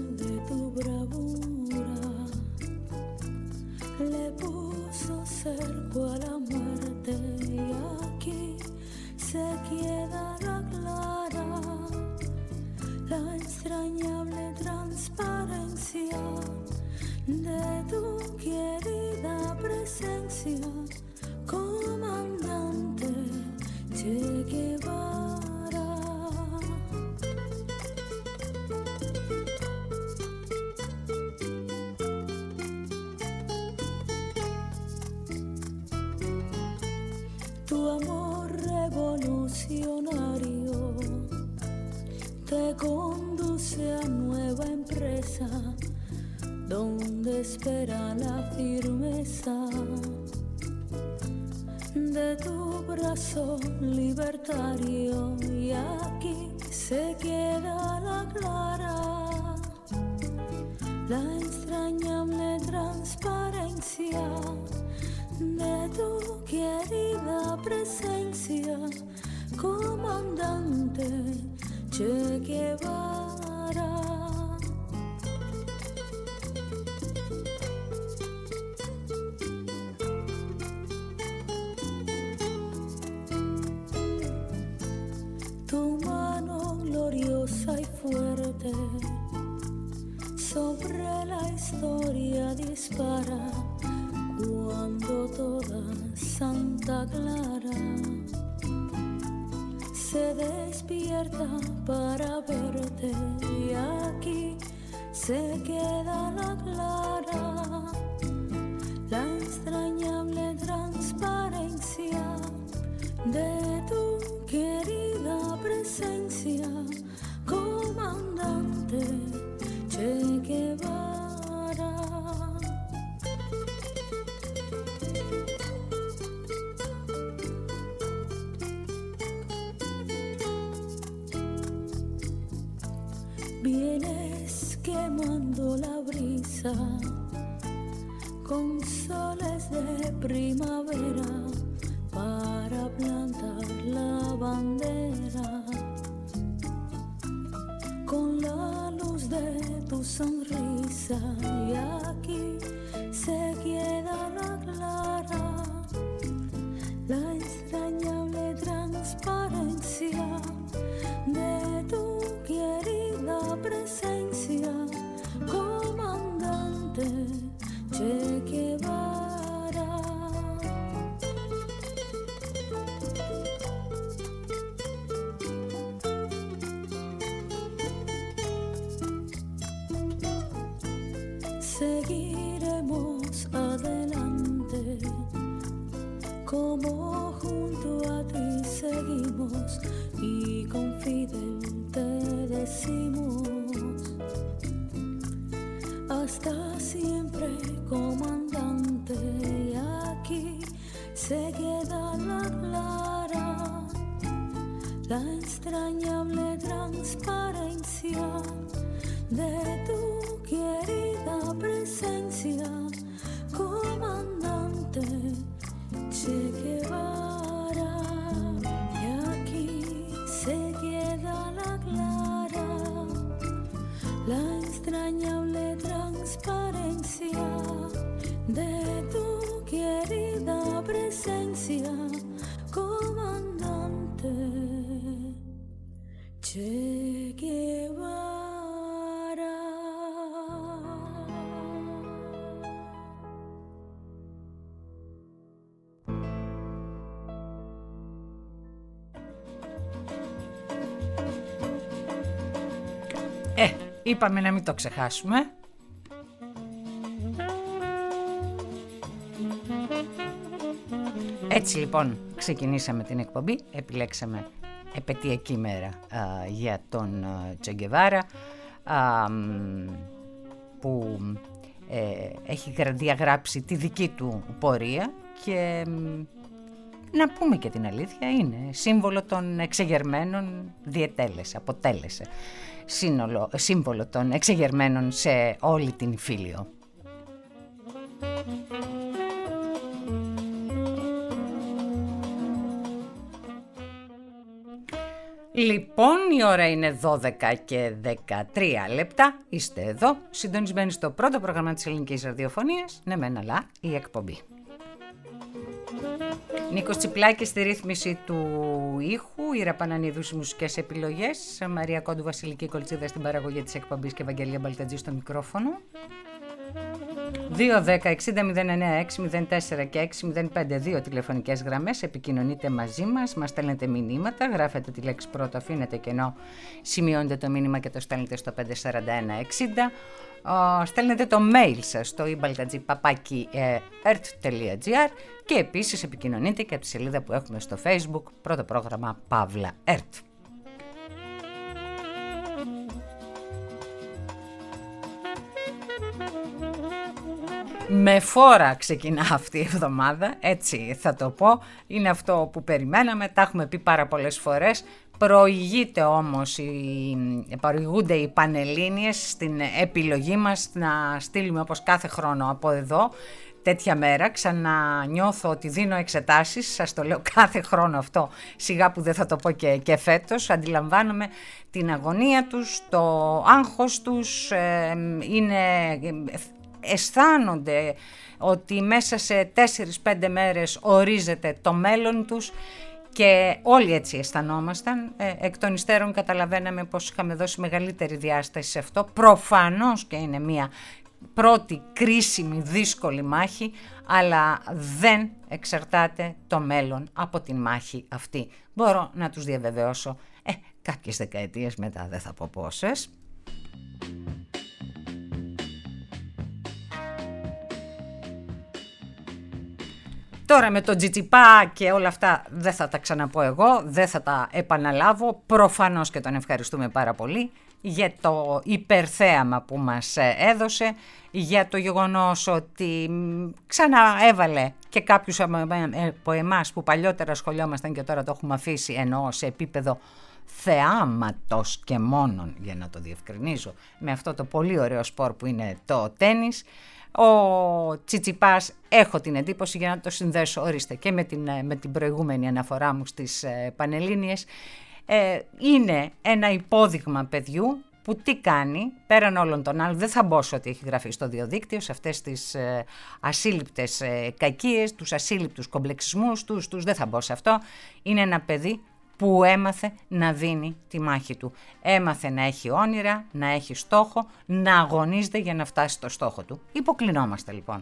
de tu bravura, le puso cerco a la muerte y aquí se queda la clara, la extrañable transparencia de tu querida presencia, comandante Che Guevara. Tu amor revolucionario te conduce a nueva empresa, donde espera la firmeza de tu brazo libertario, y aquí se queda la clara, la extrañable transparencia de tu querida presencia, comandante Che Guevara. Tu mano gloriosa y fuerte sobre la historia dispara, cuando toda Santa Clara se despierta para verte, y aquí se queda la clara, la extrañable transparencia de tu querida presencia, comandante Che Guevara. Vienes quemando la brisa con soles de primavera para plantar la bandera, con la luz de tu sonrisa, y aquí se queda la clara, la extrañable transparencia de tu querida presencia, comandante Che Guevara. Seguiremos adelante, como junto a ti seguimos, y con Fidel te decimos: hasta siempre, comandante. Y aquí se queda la clara, la extrañable transparencia de tu querida presencia, comandante Che Guevara. Y aquí se queda la clara, la extrañable transparencia de tu querida presencia, comandante Che Guevara. Είπαμε να μην το ξεχάσουμε. Έτσι λοιπόν ξεκινήσαμε την εκπομπή, επιλέξαμε επετειακή μέρα για τον Che Guevara, που έχει διαγράψει τη δική του πορεία και να πούμε και την αλήθεια, είναι σύμβολο των εξεγερμένων, αποτέλεσε σύμβολο των εξεγερμένων σε όλη την Ιφίλιο. Λοιπόν, η ώρα είναι 12 και 13 λεπτά. Είστε εδώ, συντονισμένοι στο πρώτο πρόγραμμα της ελληνικής ραδιοφωνίας. Ναι μεν, αλλά η εκπομπή. Νίκος Τσιπλάκης στη ρύθμιση του ήχου, Ήρα Πανανίδου στις μουσικές επιλογές, Μαρία Κόντου, Βασιλική Κολτσίδα στην παραγωγή της εκπομπής και Ευαγγελία Μπαλτατζή στο μικρόφωνο. 2-10-60-09-6-04 και 6-05 τηλεφωνικές γραμμές. Επικοινωνείτε μαζί μας, μας στέλνετε μηνύματα, γράφετε τη λέξη πρώτο, αφήνετε κενό, σημειώνετε το μήνυμα και το στέλνετε στο 541-60. Στέλνετε το mail σας στο ibaltadji@ert.gr και επίσης επικοινωνείτε και από τη σελίδα που έχουμε στο Facebook, πρώτο πρόγραμμα Παύλα ΕΡΤ. Με φόρα ξεκινά αυτή η εβδομάδα, έτσι θα το πω, είναι αυτό που περιμέναμε, τα έχουμε πει πάρα πολλές φορές. Προηγούνται όμως οι Πανελλήνιες στην επιλογή μας να στείλουμε όπως κάθε χρόνο από εδώ τέτοια μέρα. Ξανανιώθω ότι δίνω εξετάσεις, σας το λέω κάθε χρόνο αυτό, σιγά που δεν θα το πω και φέτος. Αντιλαμβάνομαι την αγωνία τους, το άγχος τους, αισθάνονται ότι μέσα σε 4-5 μέρες ορίζεται το μέλλον τους και όλοι έτσι αισθανόμασταν. Εκ των υστέρων καταλαβαίναμε πως είχαμε δώσει μεγαλύτερη διάσταση σε αυτό. Προφανώς και είναι μια πρώτη κρίσιμη δύσκολη μάχη, αλλά δεν εξαρτάται το μέλλον από την μάχη αυτή. Μπορώ να τους διαβεβαιώσω κάποιες δεκαετίες μετά, δεν θα πω πόσες. Τώρα με το Τζιτσιπά και όλα αυτά δεν θα τα ξαναπώ εγώ, δεν θα τα επαναλάβω. Προφανώς και τον ευχαριστούμε πάρα πολύ για το υπερθέαμα που μας έδωσε, για το γεγονός ότι ξαναέβαλε και κάποιους από εμάς που παλιότερα σχολιόμασταν και τώρα το έχουμε αφήσει, εννοώ σε επίπεδο θεάματος και μόνον, για να το διευκρινίζω, με αυτό το πολύ ωραίο σπορ που είναι το τένις. Ο Τσιτσιπάς, έχω την εντύπωση, για να το συνδέσω, ορίστε, και με την προηγούμενη αναφορά μου στις Πανελλήνιες, είναι ένα υπόδειγμα παιδιού που τι κάνει, πέραν όλων των άλλων, δεν θα μπω σε ότι έχει γραφεί στο διαδίκτυο, σε αυτές τις ασύλληπτες κακίες, τους ασύλληπτους κομπλεξισμούς τους, δεν θα μπω σε αυτό. Είναι ένα παιδί που έμαθε να δίνει τη μάχη του. Έμαθε να έχει όνειρα, να έχει στόχο, να αγωνίζεται για να φτάσει στο στόχο του. Υποκλεινόμαστε λοιπόν.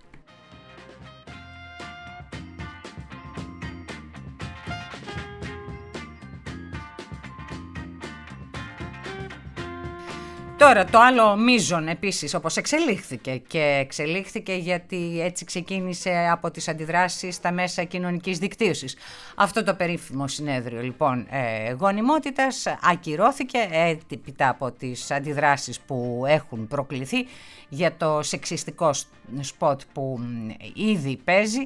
Τώρα το άλλο μείζον επίσης, όπως εξελίχθηκε γιατί έτσι ξεκίνησε από τις αντιδράσεις στα μέσα κοινωνικής δικτύωσης. Αυτό το περίφημο συνέδριο λοιπόν γονιμότητας ακυρώθηκε έπειτα από τις αντιδράσεις που έχουν προκληθεί για το σεξιστικό σποτ που ήδη παίζει.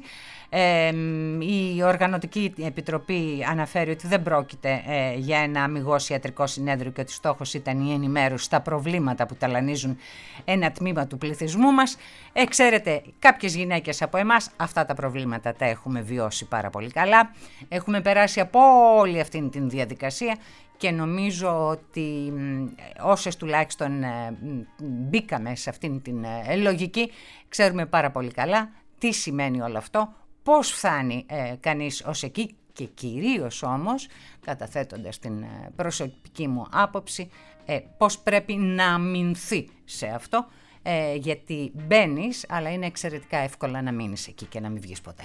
Η Οργανωτική Επιτροπή αναφέρει ότι δεν πρόκειται για ένα αμιγώς ιατρικό συνέδριο και ότι στόχος ήταν η ενημέρωση στα προβλήματα που ταλανίζουν ένα τμήμα του πληθυσμού μας. Ξέρετε, κάποιες γυναίκες από εμάς αυτά τα προβλήματα τα έχουμε βιώσει πάρα πολύ καλά. Έχουμε περάσει από όλη αυτή την διαδικασία και νομίζω ότι όσες τουλάχιστον μπήκαμε σε αυτήν την λογική ξέρουμε πάρα πολύ καλά τι σημαίνει όλο αυτό, πώς φτάνει κανείς ως εκεί και κυρίως όμως, καταθέτοντας την προσωπική μου άποψη, πώς πρέπει να αμυνθεί σε αυτό, γιατί μπαίνεις, αλλά είναι εξαιρετικά εύκολα να μείνεις εκεί και να μην βγεις ποτέ.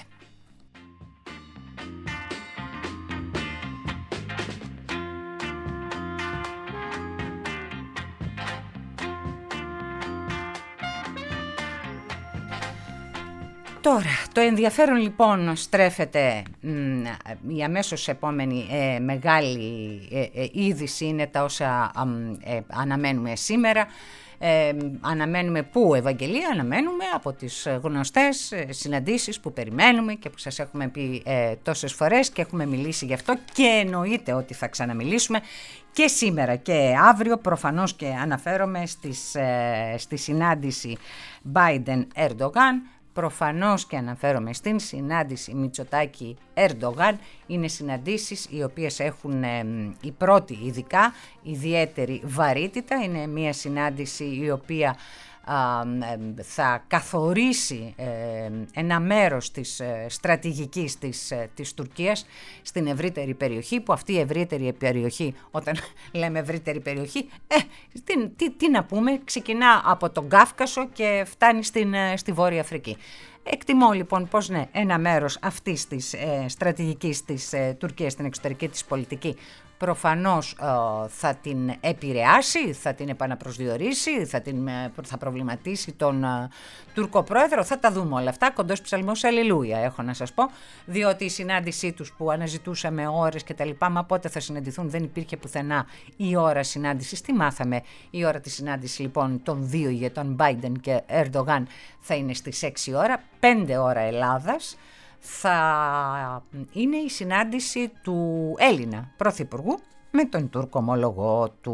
Τώρα, το ενδιαφέρον λοιπόν στρέφεται, η αμέσως επόμενη μεγάλη είδηση είναι τα όσα αναμένουμε σήμερα. Αναμένουμε πού, Ευαγγελία? Αναμένουμε από τις γνωστές συναντήσεις που περιμένουμε και που σας έχουμε πει τόσες φορές και έχουμε μιλήσει γι' αυτό και εννοείται ότι θα ξαναμιλήσουμε και σήμερα και αύριο. Προφανώς και αναφέρομαι στη συνάντηση Biden-Erdogan προφανώς και αναφέρομαι στην συνάντηση Μητσοτάκη-Ερντογάν. Είναι συναντήσεις οι οποίες έχουν η πρώτη ειδικά ιδιαίτερη βαρύτητα. Είναι μια συνάντηση η οποία θα καθορίσει ένα μέρος της στρατηγικής της Τουρκίας στην ευρύτερη περιοχή, που αυτή η ευρύτερη περιοχή, όταν λέμε ευρύτερη περιοχή, τι να πούμε, ξεκινά από τον Κάφκασο και φτάνει στη Βόρεια Αφρική. Εκτιμώ λοιπόν πως ναι, ένα μέρος αυτής της στρατηγικής της Τουρκίας στην εξωτερική της πολιτική προφανώς θα την επηρεάσει, θα την επαναπροσδιορίσει, θα προβληματίσει τον Τούρκο πρόεδρο. Θα τα δούμε όλα αυτά, κοντός ψαλμός αλληλούια έχω να σας πω, διότι η συνάντησή τους που αναζητούσαμε ώρες και τα λοιπά, μα πότε θα συναντηθούν, δεν υπήρχε πουθενά η ώρα συνάντησης. Τι μάθαμε? Η ώρα της συνάντησης λοιπόν των δύο ηγετών Biden και Erdogan θα είναι στις 6 ώρα, 5 ώρα Ελλάδας. Θα είναι η συνάντηση του Έλληνα Πρωθυπουργού με τον Τούρκο ομόλογο του,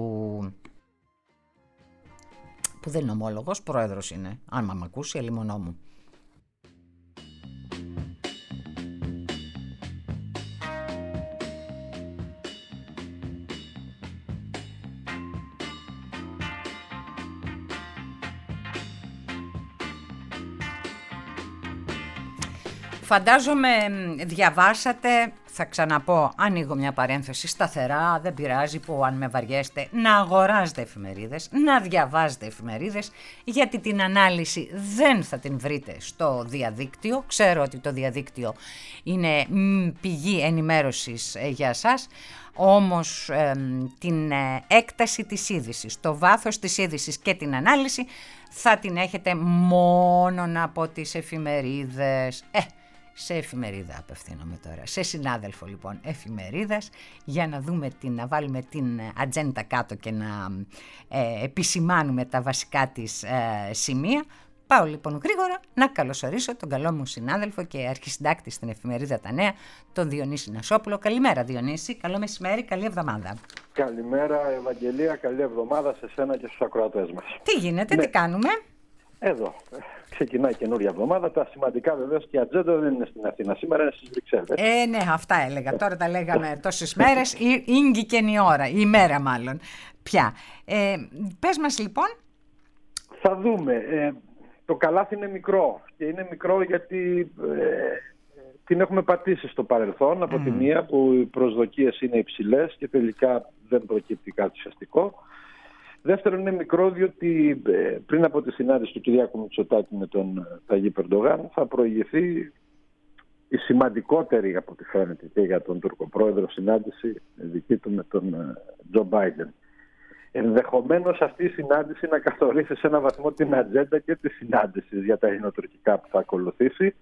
που δεν είναι ομόλογος, πρόεδρος είναι, αν μ' ακούσει, ελιμονό μου. Φαντάζομαι διαβάσατε, θα ξαναπώ, ανοίγω μια παρένθεση σταθερά, δεν πειράζει που αν με βαριέστε, να αγοράζετε εφημερίδες, να διαβάζετε εφημερίδες, γιατί την ανάλυση δεν θα την βρείτε στο διαδίκτυο. Ξέρω ότι το διαδίκτυο είναι πηγή ενημέρωσης για εσάς, όμως την έκταση της είδησης, το βάθος της είδησης και την ανάλυση θα την έχετε μόνο από τις εφημερίδες. Σε εφημερίδα απευθύνομαι τώρα, σε συνάδελφο λοιπόν εφημερίδας, για να δούμε να βάλουμε την ατζέντα κάτω και να επισημάνουμε τα βασικά της σημεία. Πάω λοιπόν γρήγορα να καλωσορίσω τον καλό μου συνάδελφο και αρχισυντάκτη στην εφημερίδα Τα Νέα, τον Διονύση Νασόπουλο. Καλημέρα Διονύση, καλό μεσημέρι, καλή εβδομάδα. Καλημέρα Ευαγγελία, καλή εβδομάδα σε σένα και στους ακροατές μας. Τι γίνεται, τι κάνουμε? Εδώ ξεκινάει καινούρια εβδομάδα. Τα σημαντικά βεβαίως και η ατζέντα δεν είναι στην Αθήνα σήμερα, είναι στις Βρυξέλλες. Ναι, αυτά έλεγα. Τώρα τα λέγαμε τόσες μέρες, ήγγικε η ώρα, η μέρα μάλλον πια. Πες μας λοιπόν. Θα δούμε. Το καλάθι είναι μικρό και είναι μικρό γιατί την έχουμε πατήσει στο παρελθόν από τη μία, που οι προσδοκίες είναι υψηλές και τελικά δεν προκύπτει κάτι ουσιαστικό. Δεύτερον, είναι μικρό διότι πριν από τη συνάντηση του Κυριάκου Μητσοτάκη με τον Ταγί Ερντογάν θα προηγηθεί η σημαντικότερη, από ό,τι φαίνεται και για τον Τούρκο πρόεδρο, συνάντηση δική του με τον Τζο Μπάιντεν. Ενδεχομένως αυτή η συνάντηση να καθορίσει σε έναν βαθμό την ατζέντα και τη συνάντηση για τα ελληνοτουρκικά που θα ακολουθήσει.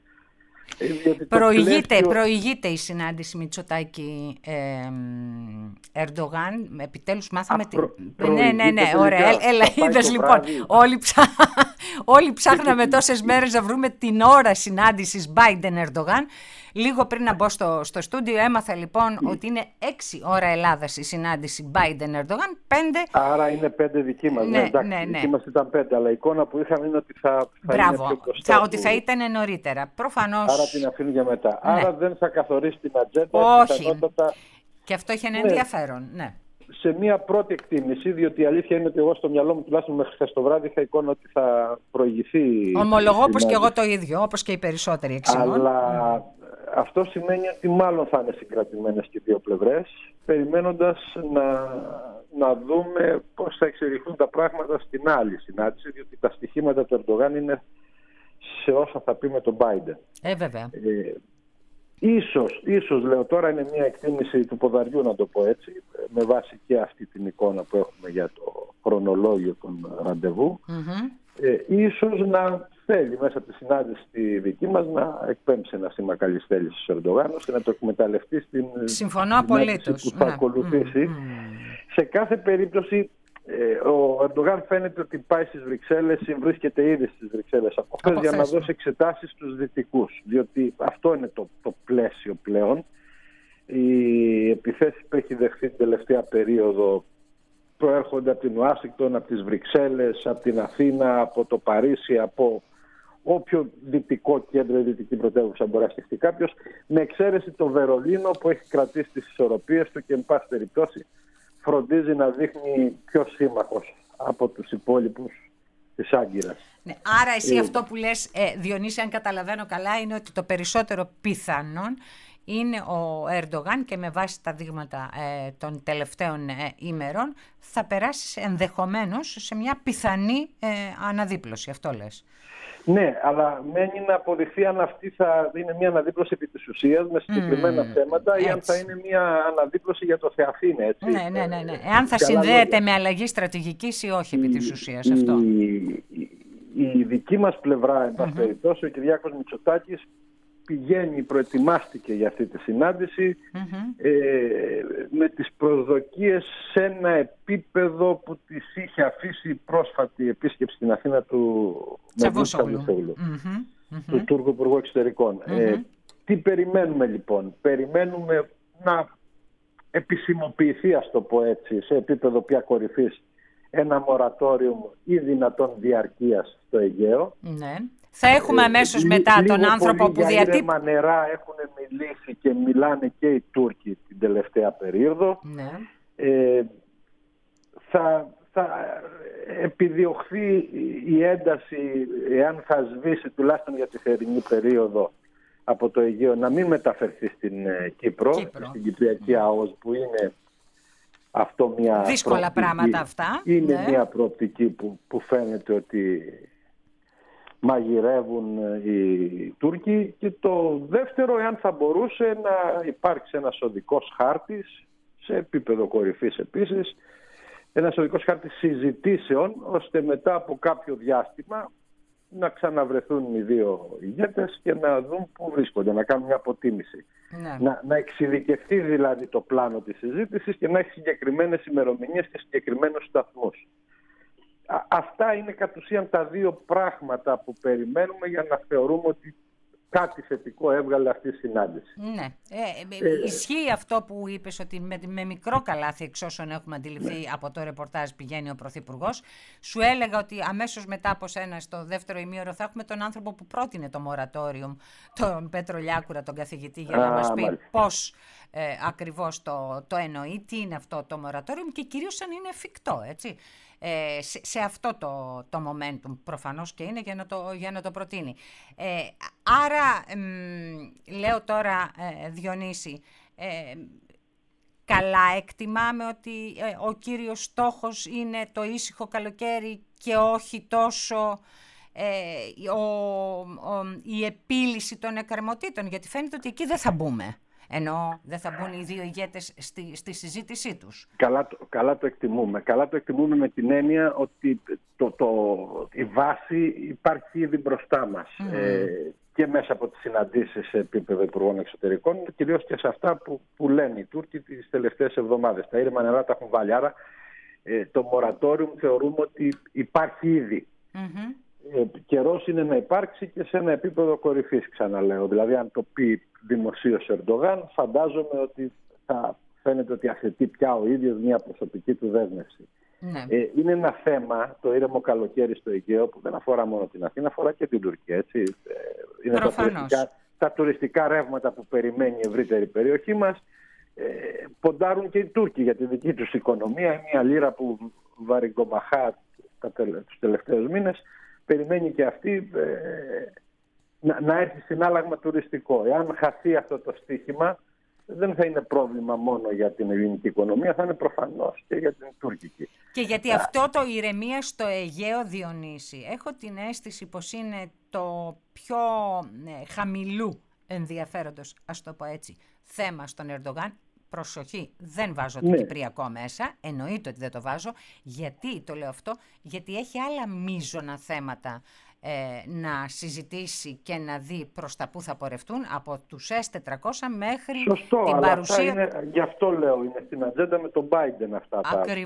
Προηγείται η συνάντηση Μητσοτάκη Ερντογάν. Επιτέλους μάθαμε Ναι, ωραία. Έλα, είδες λοιπόν. Όλοι ψάχναμε τόσες μέρες να βρούμε την ώρα συνάντησης Biden Ερντογάν. Λίγο πριν να μπω στο στούντιο έμαθα λοιπόν ότι είναι 6 ώρα Ελλάδας η συνάντηση Biden Ερντογάν, 5. Άρα είναι 5 δική μας. Ναι. Δική μας ήταν 5, αλλά η εικόνα που είχαμε είναι ότι θα είναι πιο μπροστά. Ότι θα ήταν νωρίτερα. Προφανώς. Άρα την αφήνει για μετά. Ναι. Άρα δεν θα καθορίσει την ατζέντα. Όχι. Και αυτό έχει ένα ενδιαφέρον. Ναι. Σε μια πρώτη εκτίμηση, διότι η αλήθεια είναι ότι εγώ στο μυαλό μου, τουλάχιστον μέχρι χθες το βράδυ, είχα εικόνα ότι θα προηγηθεί. Ομολογώ όπως και εγώ το ίδιο, όπως και οι περισσότεροι εξημών. Αλλά αυτό σημαίνει ότι μάλλον θα είναι συγκρατημένες και δύο πλευρές, περιμένοντας να δούμε πώς θα εξελιχθούν τα πράγματα στην άλλη συνάντηση, διότι τα στοιχήματα του Ερντογάν είναι σε όσα θα πει με τον Biden. Βέβαια. Ίσως λέω τώρα, είναι μια εκτίμηση του ποδαριού να το πω έτσι, με βάση και αυτή την εικόνα που έχουμε για το χρονολόγιο των ραντεβού. Ίσως να θέλει μέσα από τη συνάντηση τη δική μας να εκπέμψει ένα σήμα καλής θέλησης ο Ερντογάν, ώστε να το εκμεταλλευτεί στην συνάντηση που θα ακολουθήσει. Σε κάθε περίπτωση ο Ερντογάν φαίνεται ότι πάει στις Βρυξέλλες, βρίσκεται ήδη στις Βρυξέλλες από χθες για να δώσει εξετάσεις στους δυτικούς, διότι αυτό είναι το πλαίσιο πλέον. Οι επιθέσεις που έχει δεχθεί την τελευταία περίοδο προέρχονται από την Ουάσιγκτον, από τις Βρυξέλλες, από την Αθήνα, από το Παρίσι, από όποιο δυτικό κέντρο ή δυτική πρωτεύουσα μπορεί να σκεφτεί κάποιος, με εξαίρεση το Βερολίνο που έχει κρατήσει τις ισορροπίες του και εν πάση περιπτώσει φροντίζει να δείχνει πιο σύμμαχος από τους υπόλοιπους της Άγκυρας. Ναι, άρα εσύ αυτό που λες, Διονύση, αν καταλαβαίνω καλά, είναι ότι το περισσότερο πιθανόν είναι ο Ερντογάν και με βάση τα δείγματα των τελευταίων ημερών θα περάσει ενδεχομένως σε μια πιθανή αναδίπλωση. Αυτό λες. Ναι, αλλά μένει να αποδειχθεί αν αυτή θα είναι μια αναδίπλωση επί της ουσίας με συγκεκριμένα θέματα ή αν θα είναι μια αναδίπλωση για το Θεαθήνε, έτσι. Ναι. Εάν θα συνδέεται με αλλαγή στρατηγικής ή όχι επί της ουσίας αυτό. Η δική μας πλευρά, εν πάση περιπτώσει, ο Κυριάκος Μητσοτάκης προετοιμάστηκε για αυτή τη συνάντηση με τις προσδοκίες σε ένα επίπεδο που της είχε αφήσει η πρόσφατη επίσκεψη στην Αθήνα του Τσαβούσογλου, του Τούρκου Υπουργού Εξωτερικών. Τι περιμένουμε λοιπόν? Περιμένουμε να επισημοποιηθεί, ας το πω έτσι, σε επίπεδο πια κορυφής ένα μορατόριο ή δυνατόν διαρκείας στο Αιγαίο. Ναι. Θα έχουμε αμέσως μετά τον άνθρωπο που για ήρεμα νερά έχουν μιλήσει και μιλάνε και οι Τούρκοι την τελευταία περίοδο. Ναι. Θα επιδιωχθεί η ένταση, εάν θα σβήσει τουλάχιστον για τη θερινή περίοδο από το Αιγαίο, να μην μεταφερθεί στην Κύπρο. Στην Κυπριακή ΑΟΣ, που είναι αυτό μια δύσκολα πράγματα αυτά. Είναι μια προοπτική που φαίνεται ότι μαγειρεύουν οι Τούρκοι. Και το δεύτερο, εάν θα μπορούσε να υπάρξει ένας οδικός χάρτης σε επίπεδο κορυφής επίσης, ένας οδικός χάρτης συζητήσεων, ώστε μετά από κάποιο διάστημα να ξαναβρεθούν οι δύο ηγέτες και να δουν πού βρίσκονται, να κάνουν μια αποτίμηση. Ναι. Να εξειδικευτεί δηλαδή το πλάνο της συζήτησης και να έχει συγκεκριμένες ημερομηνίες και συγκεκριμένους σταθμούς. Αυτά είναι κατ' ουσίαν τα δύο πράγματα που περιμένουμε για να θεωρούμε ότι κάτι θετικό έβγαλε αυτή η συνάντηση. Ναι. Ισχύει αυτό που είπες, ότι με μικρό καλάθι, εξ όσων έχουμε αντιληφθεί από το ρεπορτάζ, πηγαίνει ο Πρωθυπουργός. Σου έλεγα ότι αμέσως μετά από σένα, στο δεύτερο ημίωρο, θα έχουμε τον άνθρωπο που πρότεινε το μορατόριο, τον Πέτρο Λιάκουρα, τον καθηγητή, για να μας πει πώς ακριβώς το εννοεί, τι είναι αυτό το μορατόριο και κυρίως αν είναι εφικτό, έτσι. Σε αυτό το momentum προφανώς και είναι για να το προτείνει. Άρα λέω τώρα, Διονύση, καλά εκτιμάμε ότι ο κύριος στόχος είναι το ήσυχο καλοκαίρι και όχι τόσο η επίλυση των εκκρεμωτήτων, γιατί φαίνεται ότι εκεί δεν θα μπούμε. Ενώ δεν θα μπουν οι δύο ηγέτες στη συζήτησή τους. Καλά το εκτιμούμε. Καλά το εκτιμούμε με την έννοια ότι η βάση υπάρχει ήδη μπροστά μας. Και μέσα από τις συναντήσεις σε επίπεδο Υπουργών Εξωτερικών, κυρίως και σε αυτά που λένε οι Τούρκοι τις τελευταίες εβδομάδες. Τα ήρεμα νερά τα έχουν βάλει. Άρα το μορατόριο θεωρούμε ότι υπάρχει ήδη. Καιρός είναι να υπάρξει και σε ένα επίπεδο κορυφής, ξαναλέω. Δηλαδή, αν το πει δημοσίως Ερντογάν, φαντάζομαι ότι θα φαίνεται ότι αθετεί πια ο ίδιος μια προσωπική του δέσμευση. Ναι. Είναι ένα θέμα, το ήρεμο καλοκαίρι στο Αιγαίο, που δεν αφορά μόνο την Αθήνα, αφορά και την Τουρκία. Έτσι. Είναι τα τουριστικά ρεύματα που περιμένει η ευρύτερη περιοχή μας. Ποντάρουν και οι Τούρκοι για τη δική τους οικονομία. Μια λίρα που βαριγκομαχά τους τελευταίους μήνες, περιμένει και αυτή να έρθει συνάλλαγμα τουριστικό. Εάν χαθεί αυτό το στοίχημα, δεν θα είναι πρόβλημα μόνο για την ελληνική οικονομία, θα είναι προφανώς και για την τουρκική. Και γιατί αυτό το ηρεμία στο Αιγαίο, Διονύση, έχω την αίσθηση πως είναι το πιο χαμηλού ενδιαφέροντος, ας το πω έτσι, θέμα στον Ερντογάν. Προσοχή, δεν βάζω το Κυπριακό μέσα, εννοείται ότι δεν το βάζω. Γιατί το λέω αυτό? Γιατί έχει άλλα μείζωνα θέματα να συζητήσει και να δει προς τα που θα πορευτούν, από τους S-400 μέχρι την παρουσία... Είναι, γι' αυτό λέω, είναι στην ατζέντα με τον Biden αυτά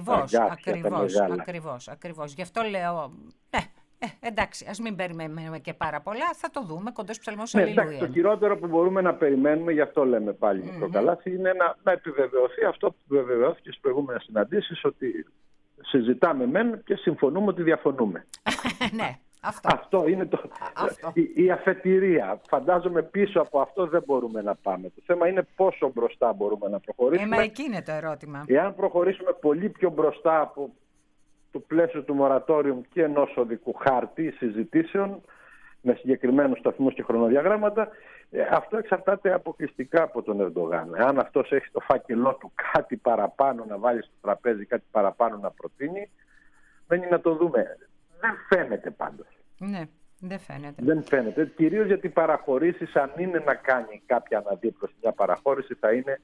ακριβώς. Γι' αυτό λέω... εντάξει, ας μην περιμένουμε και πάρα πολλά, θα το δούμε, κοντός ψαλμός αλληλούια. Το χειρότερο που μπορούμε να περιμένουμε, γι' αυτό λέμε πάλι μικρό καλάθι, είναι να επιβεβαιωθεί αυτό που επιβεβαιώθηκε στις προηγούμενες συναντήσεις, ότι συζητάμε μεν και συμφωνούμε ότι διαφωνούμε. Ναι, Αυτό είναι η αφετηρία. Φαντάζομαι πίσω από αυτό δεν μπορούμε να πάμε. Το θέμα είναι πόσο μπροστά μπορούμε να προχωρήσουμε. Μα εκεί είναι το ερώτημα. Εάν προχωρήσουμε πολύ πιο μπροστά από το πλαίσιο του μορατόριου και ενός οδικού χάρτη συζητήσεων με συγκεκριμένους σταθμούς και χρονοδιαγράμματα, αυτό εξαρτάται αποκλειστικά από τον Ερντογάν. Αν αυτός έχει στο φάκελό του κάτι παραπάνω να βάλει στο τραπέζι, κάτι παραπάνω να προτείνει, μένει να το δούμε. Δεν φαίνεται πάντως. Ναι, δεν φαίνεται. Δεν φαίνεται. Κυρίως γιατί παραχωρήσεις, αν είναι να κάνει κάποια αναδίπλωση, μια παραχώρηση θα είναι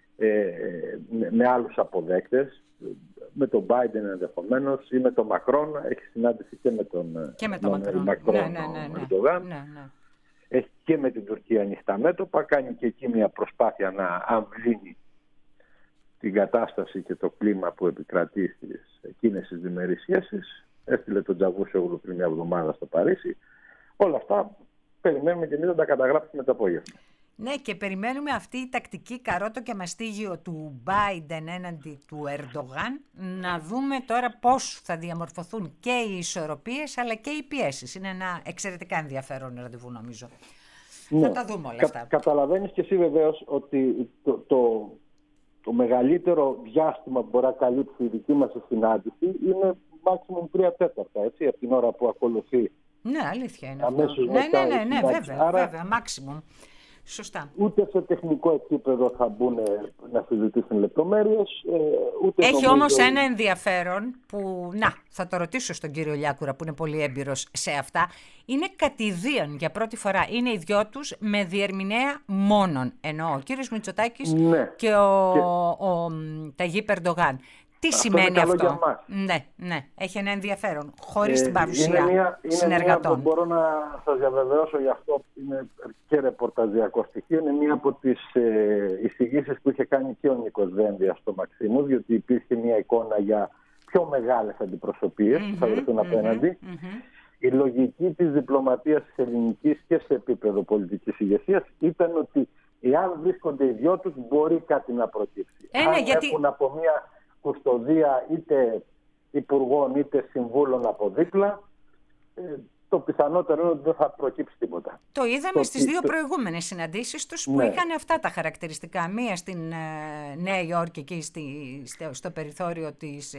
με άλλους αποδέκτες. Με τον Biden ενδεχομένως ή με τον Μακρόν. Έχει συνάντηση και με τον Μακρόν. Ναι. Έχει και με την Τουρκία ανοιχτά μέτωπα. Κάνει και εκεί μια προσπάθεια να αμβλύνει την κατάσταση και το κλίμα που επικρατεί στις εκείνες τις διμερείς σχέσεις. Έστειλε τον Τσαβούσογλου πριν μια εβδομάδα στο Παρίσι. Όλα αυτά περιμένουμε και εμείς να τα καταγράψουμε το απόγευμα. Ναι, και περιμένουμε αυτή η τακτική καρότο και μαστίγιο του Biden έναντι του Ερντογάν, να δούμε τώρα πώς θα διαμορφωθούν και οι ισορροπίες αλλά και οι πιέσεις. Είναι ένα εξαιρετικά ενδιαφέρον ραντεβού, νομίζω. Ναι. Θα τα δούμε όλα αυτά. Καταλαβαίνεις και εσύ βεβαίως ότι το μεγαλύτερο διάστημα που μπορεί να καλύψει η δική μας συνάντηση είναι maximum 3/4, έτσι, από την ώρα που ακολουθεί. Ναι, αλήθεια είναι αμέσως αυτό. Ναι, βέβαια, maximum. Σωστά. Ούτε σε τεχνικό επίπεδο θα μπουν να συζητήσουν λεπτομέρειες. Έχει όμως ένα ενδιαφέρον που, θα το ρωτήσω στον κύριο Λιάκουρα που είναι πολύ έμπειρος σε αυτά. Είναι κατηδίαν για πρώτη φορά. Είναι οι δυο τους με διερμηνέα μόνον. Ενώ ο κύριος Μητσοτάκης και ο Ταγίπ Ερντογάν. Τι σημαίνει αυτό? Ναι, έχει ένα ενδιαφέρον, χωρίς την παρουσία συνεργατών. Είναι μπορώ να σας διαβεβαιώσω γι' αυτό, είναι και ρεπορταζιακό στοιχείο, είναι μία από τις εισηγήσεις που είχε κάνει και ο Νίκος Δένδια στο Μαξίμου, διότι υπήρχε μία εικόνα για πιο μεγάλες αντιπροσωπείες που θα βρεθούν απέναντι. Η λογική της διπλωματίας της ελληνικής και σε επίπεδο πολιτικής ηγεσίας ήταν ότι εάν βρίσκονται οι δυο τους μπορεί κάτι να προκύψει. Αν έχουν από μία κουστοδία είτε υπουργών είτε συμβούλων από δίπλα, το πιθανότερο είναι ότι δεν θα προκύψει τίποτα. Το είδαμε στις δύο προηγούμενες συναντήσεις τους που είχαν αυτά τα χαρακτηριστικά. Μία στην Νέα Υόρκη εκεί στο περιθώριο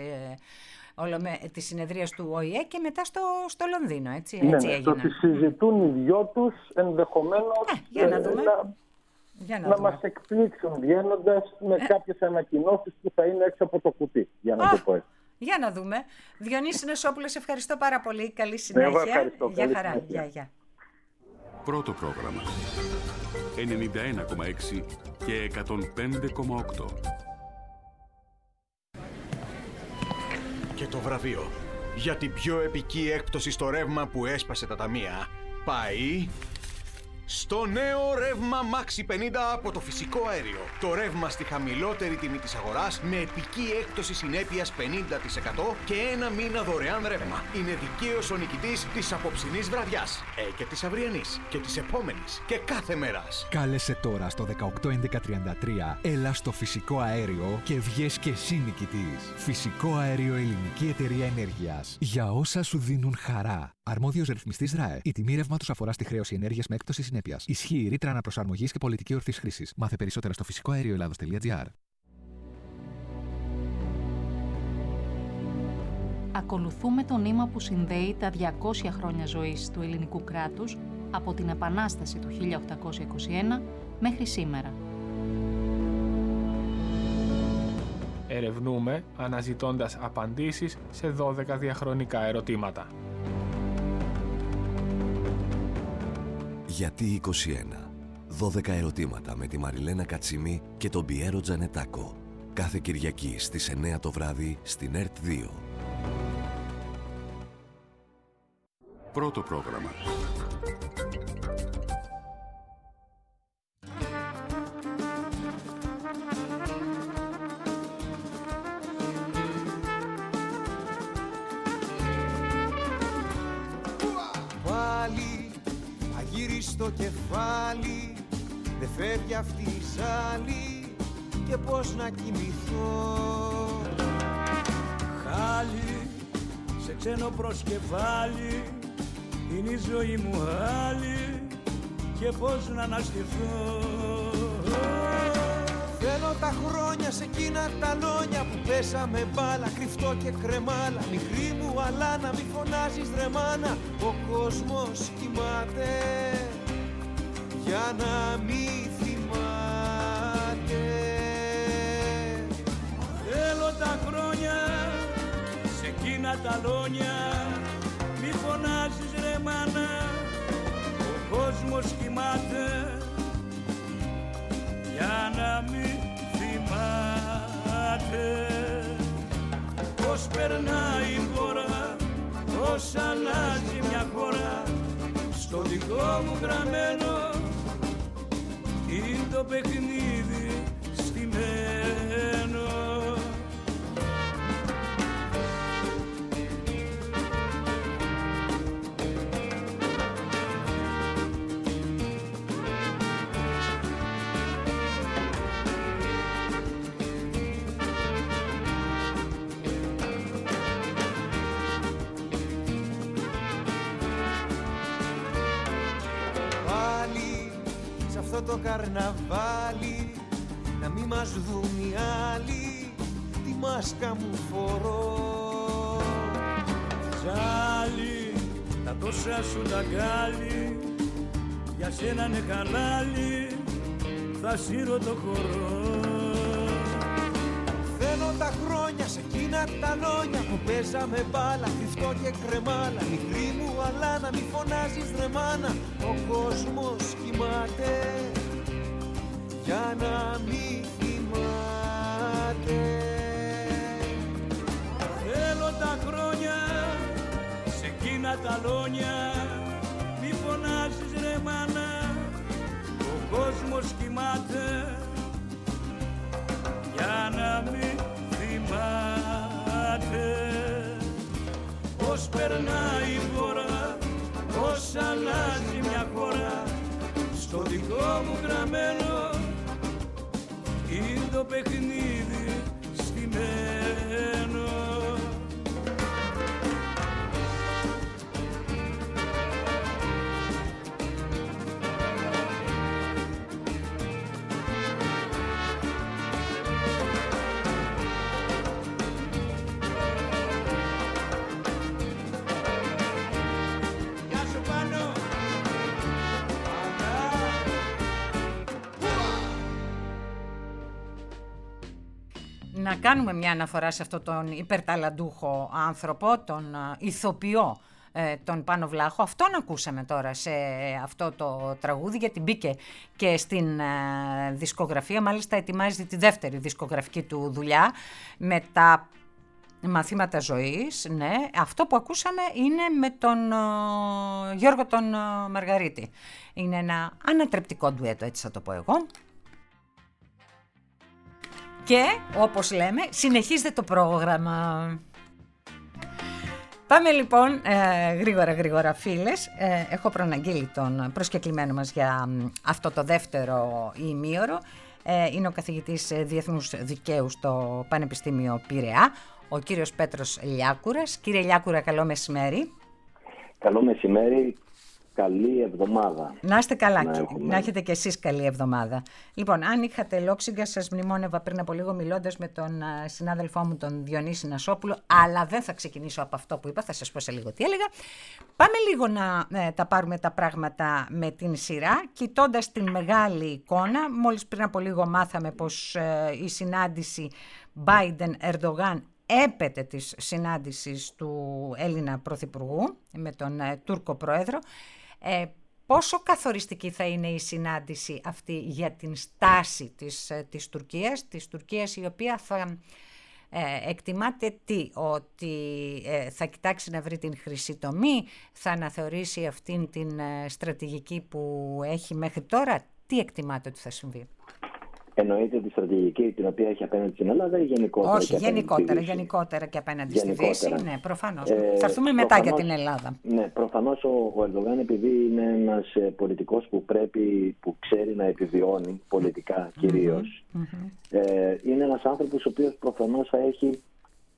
της συνεδρίας του ΟΗΕ και μετά στο Λονδίνο. Έτσι έγινε. Το ότι συζητούν οι δυο τους ενδεχομένως να μας εκπλήξουν βγαίνοντας με κάποιες ανακοινώσεις που θα είναι έξω από το κουτί, για να το πω έτσι. Για να δούμε. Διονύση Νεσόπουλος, ευχαριστώ πάρα πολύ. Καλή συνέχεια. Γεια χαρά. Γεια. Πρώτο πρόγραμμα 91,6 και 105,8. Και το βραβείο για την πιο επική έκπτωση στο ρεύμα που έσπασε τα ταμεία πάει στο νέο ρεύμα Maxi 50 από το φυσικό αέριο. Το ρεύμα στη χαμηλότερη τιμή της αγοράς με επική έκπτωση συνέπειας 50% και ένα μήνα δωρεάν ρεύμα. Είναι δικαίως ο νικητής της απόψινής βραδιάς και της αυριανής και της επόμενης και κάθε μέρας. Κάλεσε τώρα στο 181133, έλα στο φυσικό αέριο και βγες και εσύ νικητής. Φυσικό αέριο, ελληνική εταιρεία ενέργειας. Για όσα σου δίνουν χαρά. Αρμόδιος ρυθμιστής ΔΡΑΕ. Η τιμή ρεύματος αφορά στη χρέωση ενέργειας με έκπτωση συνέπειας. Ισχύει η ρήτρα αναπροσαρμογής και πολιτική ορθής χρήσης. Μάθε περισσότερα στο φυσικοαερioελλάδος.gr. Ακολουθούμε το νήμα που συνδέει τα 200 χρόνια ζωής του ελληνικού κράτους από την Επανάσταση του 1821 μέχρι σήμερα. Ερευνούμε αναζητώντας απαντήσεις σε 12 διαχρονικά ερωτήματα. Γιατί 21. 12 ερωτήματα με τη Μαριλένα Κατσίμη και τον Πιέρο Τζανετάκο. Κάθε Κυριακή στις 9 το βράδυ στην ΕΡΤ 2. Πρώτο πρόγραμμα. Στο κεφάλι δεν φεύγει αυτή η ζάλη και πώς να κοιμηθώ. Χάλι σε ξένο προσκεφάλι είναι η ζωή μου άλλη και πώς να αναστηθώ. Θέλω τα χρόνια σε εκείνα τα λόνια που πέσαμε μπάλα, κρυφτό και κρεμάλα. Μικρή μου αλλά να μη φωνάζεις ρε μάνα, ο κόσμος κοιμάται για να μη θυμάται. Θέλω τα χρόνια σε εκείνα τα λόνια, μη φωνάζεις ρε μάνα, ο κόσμος κοιμάται για να μην θυμάται. Πώς περνάει η χώρα, πώς αλλάζει μια χώρα, στο δικό μου γραμμένο είναι το παιχνίδι στημένο. Το καρναβάλι να μη μας δουν οι άλλοι, τη μάσκα μου φορώ. Ζάλι, τα τόσα σου τα γκάλι, για σένα είναι χαλάλι, θα σύρω το χορό. Θέλω τα χρόνια σε εκείνα τα λόνια που παίζαμε μπάλα, κρυφτό και κρεμάλα. Μικρή μου αλλά να μη φωνάζεις ρε μάνα, ο κόσμος κοιμάται για να μη θυμάται. Θέλω τα χρόνια σε εκείνα τα λόνια, μη φωνάζεις ρε μάνα, ο κόσμος κοιμάται για να μη θυμάται. Πώς περνάει η χώρα, πώς αλλάζει μια χώρα, στο δικό μου γραμμένο είναι το παιχνίδι στημένο. Να κάνουμε μια αναφορά σε αυτόν τον υπερταλαντούχο άνθρωπο, τον ηθοποιό, τον Πάνο Βλάχο. Αυτόν ακούσαμε τώρα σε αυτό το τραγούδι, γιατί μπήκε και στην δισκογραφία. Μάλιστα ετοιμάζει τη δεύτερη δισκογραφική του δουλειά με τα μαθήματα ζωής. Ναι, αυτό που ακούσαμε είναι με τον Γιώργο τον Μαργαρίτη. Είναι ένα ανατρεπτικό ντουέτο, έτσι θα το πω εγώ. Και, όπως λέμε, συνεχίζεται το πρόγραμμα. Πάμε λοιπόν γρήγορα φίλες. Έχω προαναγγείλει τον προσκεκλημένο μας για αυτό το δεύτερο ημίωρο. Είναι ο καθηγητής Διεθνούς Δικαίου στο Πανεπιστήμιο Πειραιά, ο κύριος Πέτρος Λιάκουρας. Κύριε Λιάκουρα, καλό μεσημέρι. Καλό μεσημέρι. Καλή εβδομάδα. Να είστε καλά, να έχετε και εσείς καλή εβδομάδα. Λοιπόν, αν είχατε λόγξιγκα, σας μνημόνευα πριν από λίγο μιλώντας με τον συνάδελφό μου τον Διονύση Νασόπουλο, αλλά δεν θα ξεκινήσω από αυτό που είπα, θα σας πω σε λίγο τι έλεγα. Πάμε λίγο να τα πάρουμε τα πράγματα με την σειρά, κοιτώντας την μεγάλη εικόνα. Μόλις πριν από λίγο μάθαμε πως η συνάντηση Biden-Ερντογάν έπεται της συνάντησης του Έλληνα Πρωθυπουργού με τον Τούρκο Πρόεδρο. Πόσο καθοριστική θα είναι η συνάντηση αυτή για την στάση της Τουρκίας, η οποία θα εκτιμάται ότι θα κοιτάξει να βρει την χρυσή τομή, θα αναθεωρήσει αυτήν την στρατηγική που έχει μέχρι τώρα. Τι εκτιμάτε ότι θα συμβεί? Εννοείται τη στρατηγική την οποία έχει απέναντι στην Ελλάδα ή γενικότερα? Όχι, γενικότερα και απέναντι στη Δύση. Ναι, προφανώς. Θα έρθουμε μετά για την Ελλάδα. Ναι, προφανώς ο Ερντογάν, επειδή είναι ένας πολιτικός που ξέρει να επιβιώνει πολιτικά κυρίως, είναι ένας άνθρωπος ο οποίος προφανώς θα έχει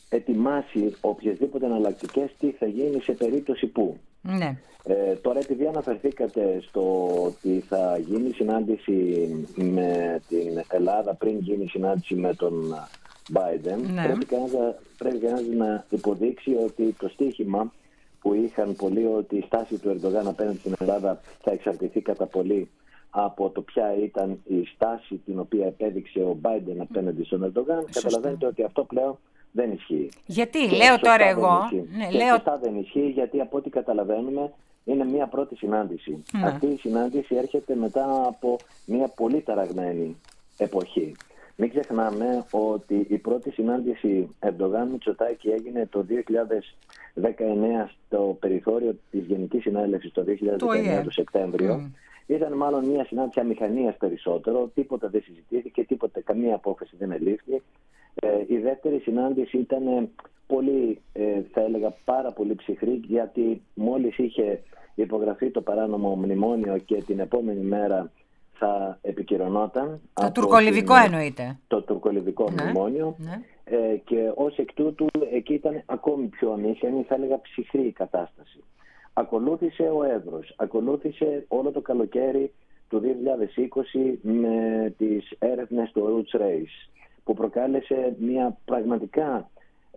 ετοιμάσει οποιασδήποτε εναλλακτικές τι θα γίνει σε περίπτωση που. Ναι. Τώρα, επειδή αναφερθήκατε στο ότι θα γίνει συνάντηση με την Ελλάδα πριν γίνει συνάντηση με τον Biden, ναι, πρέπει κανένας να υποδείξει ότι το στίχημα που είχαν πολλοί ότι η στάση του Ερντογάν απέναντι στην Ελλάδα θα εξαρτηθεί κατά πολύ από το ποια ήταν η στάση την οποία επέδειξε ο Biden απέναντι στον Ερντογάν. Καταλαβαίνετε ότι αυτό πλέον δεν ισχύει. Γιατί, λέω τώρα εγώ. Σωστά δεν ισχύει, γιατί από ό,τι καταλαβαίνουμε είναι μια πρώτη συνάντηση. Ναι. Αυτή η συνάντηση έρχεται μετά από μια πολύ ταραγμένη εποχή. Μην ξεχνάμε ότι η πρώτη συνάντηση Ερντογάν-Μητσοτάκη έγινε το 2019 στο περιθώριο της Γενικής Συνέλευσης το 2019 το Σεπτέμβριο. Ήταν μάλλον μια συνάντηση αμηχανίας περισσότερο, τίποτα δεν συζητήθηκε, καμία απόφαση δεν ελήφθη. Η δεύτερη συνάντηση ήταν πολύ, θα έλεγα, πάρα πολύ ψυχρή, γιατί μόλις είχε υπογραφεί το παράνομο μνημόνιο και την επόμενη μέρα θα επικυρωνόταν. Το τουρκολιβικό εννοείται. Το τουρκολιβικό μνημόνιο. Ναι. Και ως εκ τούτου εκεί ήταν ακόμη πιο αμήχανη, θα έλεγα ψυχρή η κατάσταση. Ακολούθησε ο Εύρος, ακολούθησε όλο το καλοκαίρι του 2020 με τις έρευνες του Roots Race, που προκάλεσε μια πραγματικά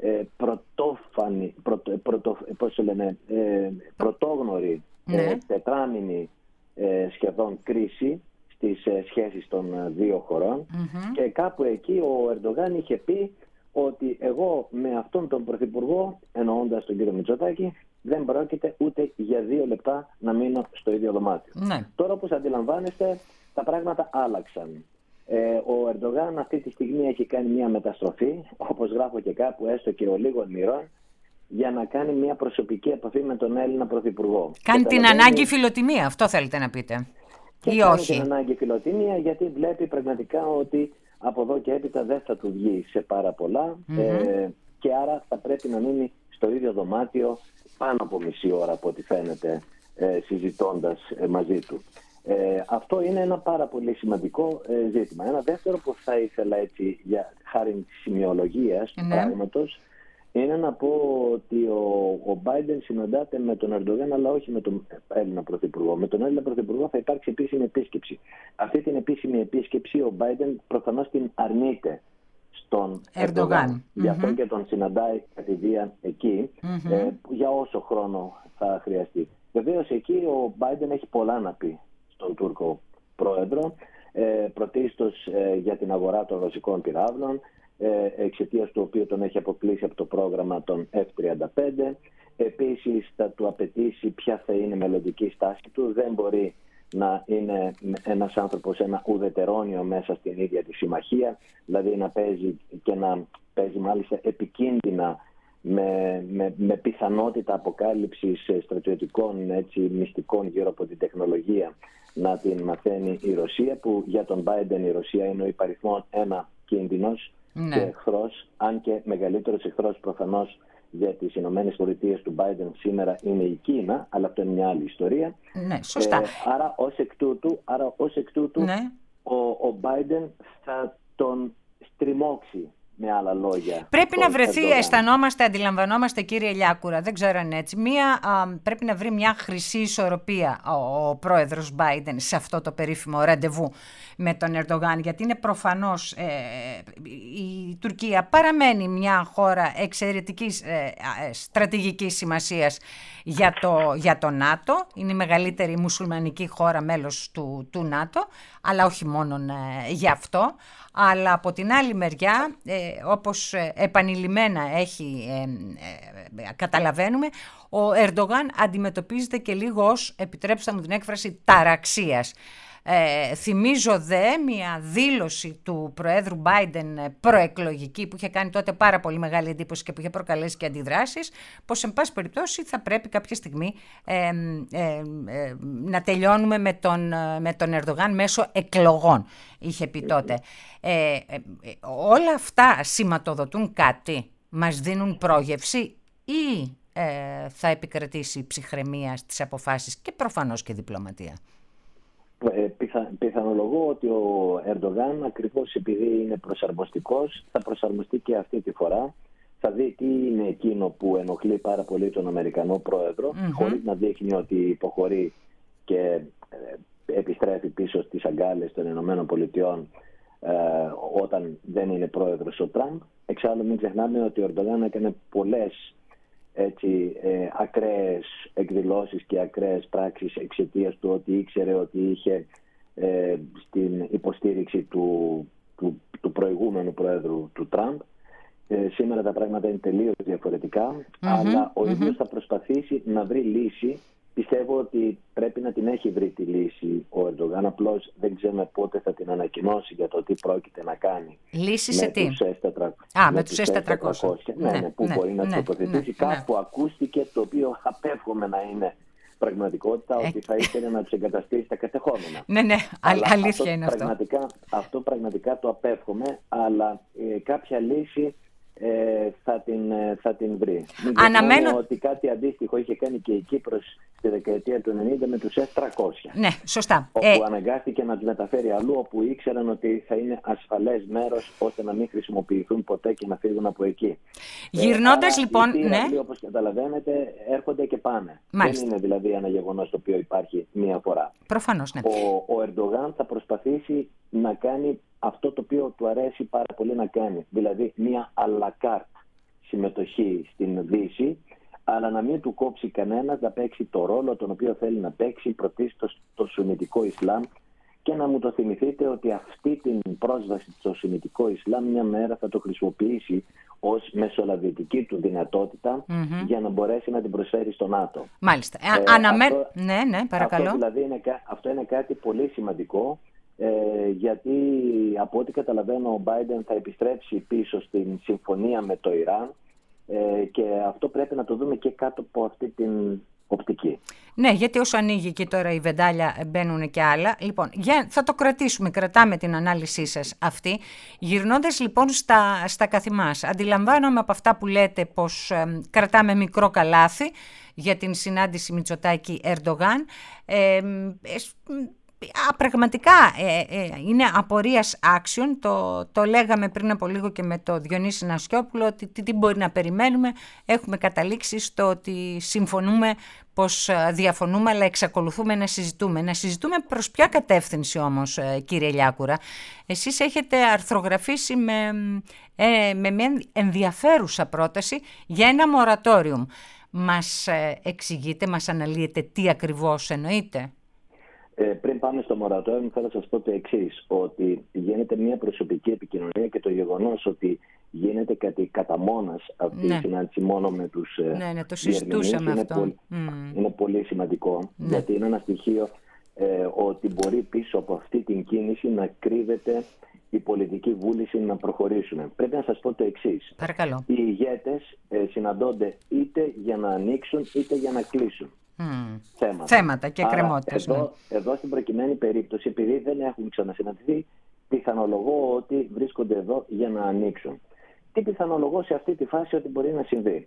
πρωτόγνωρη, τετράμινη σχεδόν κρίση στις σχέσεις των δύο χωρών. Και κάπου εκεί ο Ερντογάν είχε πει ότι εγώ με αυτόν τον πρωθυπουργό, εννοώντας τον κύριο Μητσοτάκη, δεν πρόκειται ούτε για 2 λεπτά να μείνω στο ίδιο δωμάτιο. Ναι. Τώρα, όπως αντιλαμβάνεστε, τα πράγματα άλλαξαν. Ο Ερντογάν αυτή τη στιγμή έχει κάνει μια μεταστροφή, όπως γράφω και κάπου, έστω και ο λίγων μοιρών, για να κάνει μια προσωπική επαφή με τον Έλληνα πρωθυπουργό. Κάνει την ανάγκη φιλοτιμία, αυτό θέλετε να πείτε? Και ή όχι? Την ανάγκη φιλοτιμία, γιατί βλέπει πραγματικά ότι από εδώ και έπειτα δεν θα του βγει σε πάρα πολλά, και άρα θα πρέπει να μείνει στο ίδιο δωμάτιο πάνω από μισή ώρα, από ό,τι φαίνεται, συζητώντας μαζί του. Αυτό είναι ένα πάρα πολύ σημαντικό ζήτημα. Ένα δεύτερο που θα ήθελα, έτσι, για χάρη της σημειολογίας του πράγματος, είναι να πω ότι ο Biden συναντάται με τον Ερντογάν, αλλά όχι με τον Έλληνα πρωθυπουργό. Με τον Έλληνα πρωθυπουργό θα υπάρξει επίσημη επίσκεψη. Αυτή την επίσημη επίσκεψη ο Biden προφανώς την αρνείται στον Ερντογάν. Γι' αυτό και τον συναντάει κατηδίαν εκεί, για όσο χρόνο θα χρειαστεί. Βεβαίως εκεί ο Biden έχει πολλά να πει στον Τούρκο πρόεδρο, πρωτίστως για την αγορά των ρωσικών πυράβλων, εξαιτίας του οποίου τον έχει αποκλείσει από το πρόγραμμα των F-35. Επίσης θα του απαιτήσει ποια θα είναι η μελλοντική στάση του. Δεν μπορεί να είναι ένας άνθρωπος ένα ουδετερόνιο μέσα στην ίδια τη συμμαχία, δηλαδή να παίζει και να παίζει μάλιστα επικίνδυνα με πιθανότητα αποκάλυψης στρατιωτικών, έτσι, μυστικών γύρω από την τεχνολογία να την μαθαίνει η Ρωσία, που για τον Biden η Ρωσία είναι ο υπαριθμόν ένα κίνδυνος και εχθρός, αν και μεγαλύτερος εχθρός προφανώς για τις Ηνωμένες Πολιτείες του Biden σήμερα είναι η Κίνα, αλλά αυτό είναι μια άλλη ιστορία. Ναι, σωστά. Άρα ως εκ τούτου ο Biden θα τον στριμώξει, με άλλα λόγια. Πρέπει να βρεθεί, αισθανόμαστε, αντιλαμβανόμαστε, κύριε Λιάκουρα, δεν ξέρω αν έτσι, πρέπει να βρει μια χρυσή ισορροπία ο πρόεδρος Biden σε αυτό το περίφημο ραντεβού με τον Ερντογάν, γιατί είναι προφανώς η Τουρκία παραμένει μια χώρα εξαιρετικής στρατηγικής σημασίας για το ΝΑΤΟ. Είναι η μεγαλύτερη μουσουλμανική χώρα μέλος του ΝΑΤΟ, αλλά όχι μόνο γι' αυτό. Αλλά από την άλλη μεριά, όπως επανειλημμένα καταλαβαίνουμε, ο Ερντογάν αντιμετωπίζεται και λίγο ως, επιτρέψτε μου την έκφραση, ταραξίας. Θυμίζω μια δήλωση του Προέδρου Biden προεκλογική, που είχε κάνει τότε πάρα πολύ μεγάλη εντύπωση και που είχε προκαλέσει και αντιδράσεις, πως εν πάση περιπτώσει θα πρέπει κάποια στιγμή να τελειώνουμε με τον Ερντογάν μέσω εκλογών, είχε πει τότε. Όλα αυτά σηματοδοτούν κάτι, μας δίνουν πρόγευση, ή θα επικρατήσει ψυχραιμία στις αποφάσεις και προφανώς και διπλωματία? Πιθανολογώ ότι ο Ερντογάν, ακριβώς επειδή είναι προσαρμοστικός, θα προσαρμοστεί και αυτή τη φορά. θα δει τι είναι εκείνο που ενοχλεί πάρα πολύ τον Αμερικανό πρόεδρο, χωρίς να δείχνει ότι υποχωρεί και επιστρέφει πίσω στις αγκάλες των Ηνωμένων Πολιτειών όταν δεν είναι πρόεδρος ο Τραμπ. Εξάλλου μην ξεχνάμε ότι ο Ερντογάν έκανε πολλές ακραίες εκδηλώσεις και ακραίες πράξεις εξαιτίας του ότι ήξερε ότι είχε στην υποστήριξη του προηγούμενου πρόεδρου του Τραμπ. Σήμερα τα πράγματα είναι τελείως διαφορετικά, αλλά ο ίδιος θα προσπαθήσει να βρει λύση. Πιστεύω ότι πρέπει να την έχει βρει τη λύση ο Ερντογάν, απλώς δεν ξέρουμε πότε θα την ανακοινώσει για το τι πρόκειται να κάνει. Λύση σε τι? Με τους S-400. Που μπορεί να τοποθετήσει. Κάπου ακούστηκε, το οποίο απέφχομαι να είναι πραγματικότητα, ότι θα ήθελε να τους εγκαταστήσει τα κατεχόμενα. Ναι, αλήθεια είναι αυτό. Αυτό πραγματικά το απέφχομαι, αλλά κάποια λύση θα την βρει. Αναμένω ότι κάτι αντίστοιχο είχε κάνει και η Κύπρος στη δεκαετία του 90 με τους S-300. Ναι, σωστά. Όπου αναγκάστηκε να τους μεταφέρει αλλού, όπου ήξεραν ότι θα είναι ασφαλές μέρος, ώστε να μην χρησιμοποιηθούν ποτέ και να φύγουν από εκεί. Γυρνώντας λοιπόν, ναι. Όπως καταλαβαίνετε, έρχονται και πάνε. Μάλιστα. Δεν είναι δηλαδή ένα γεγονός το οποίο υπάρχει μία φορά. Προφανώς, ναι. Ο Ερντογάν θα προσπαθήσει να κάνει αυτό το οποίο του αρέσει πάρα πολύ να κάνει, δηλαδή μία à la carte συμμετοχή στην Δύση, αλλά να μην του κόψει κανένας να παίξει το ρόλο τον οποίο θέλει να παίξει, πρωτίστως το Σουννιτικό Ισλάμ, και να μου το θυμηθείτε ότι αυτή την πρόσβαση στο Σουννιτικό Ισλάμ μια μέρα θα το χρησιμοποιήσει ως μεσολαβητική του δυνατότητα για να μπορέσει να την προσφέρει στο ΝΑΤΟ. Μάλιστα. Ναι, παρακαλώ. Αυτό είναι κάτι πολύ σημαντικό, γιατί από ό,τι καταλαβαίνω ο Biden θα επιστρέψει πίσω στην συμφωνία με το Ιράν, και αυτό πρέπει να το δούμε και κάτω από αυτή την οπτική. Ναι, γιατί όσο ανοίγει και τώρα η βεντάλια μπαίνουν και άλλα. Λοιπόν, θα το κρατάμε την ανάλυση σας αυτή. Γυρνώντας λοιπόν στα καθημάς, αντιλαμβάνομαι από αυτά που λέτε πως κρατάμε μικρό καλάθι για την συνάντηση Μητσοτάκη-Ερντογάν. Πραγματικά είναι απορίας άξιων, το λέγαμε πριν από λίγο και με το Διονύση Νασιόπουλο, ότι τι μπορεί να περιμένουμε. Έχουμε καταλήξει στο ότι συμφωνούμε πως διαφωνούμε, αλλά εξακολουθούμε να συζητούμε. Να συζητούμε προς ποια κατεύθυνση όμως, κύριε Λιάκουρα? Εσείς έχετε αρθρογραφήσει με μια ενδιαφέρουσα πρόταση για ένα moratorium. Μας εξηγείτε, μας αναλύετε τι ακριβώς εννοείτε? Πριν πάμε στο moratorium, θέλω να σας πω το εξής, ότι γίνεται μια προσωπική επικοινωνία και το γεγονός ότι γίνεται κάτι κατά μόνας αυτή η συνάντηση μόνο με τους το συζητούσαμε αυτό. Είναι πολύ σημαντικό, γιατί είναι ένα στοιχείο ότι μπορεί πίσω από αυτή την κίνηση να κρύβεται η πολιτική βούληση να προχωρήσουν. Πρέπει να σας πω το εξής. Παρακαλώ. Οι ηγέτες συναντώνται είτε για να ανοίξουν είτε για να κλείσουν. Θέματα και εκκρεμότητες. Εδώ στην προκειμένη περίπτωση, επειδή δεν έχουν ξανασυναντηθεί, πιθανολογώ ότι βρίσκονται εδώ για να ανοίξουν. Τι πιθανολογώ σε αυτή τη φάση ότι μπορεί να συμβεί?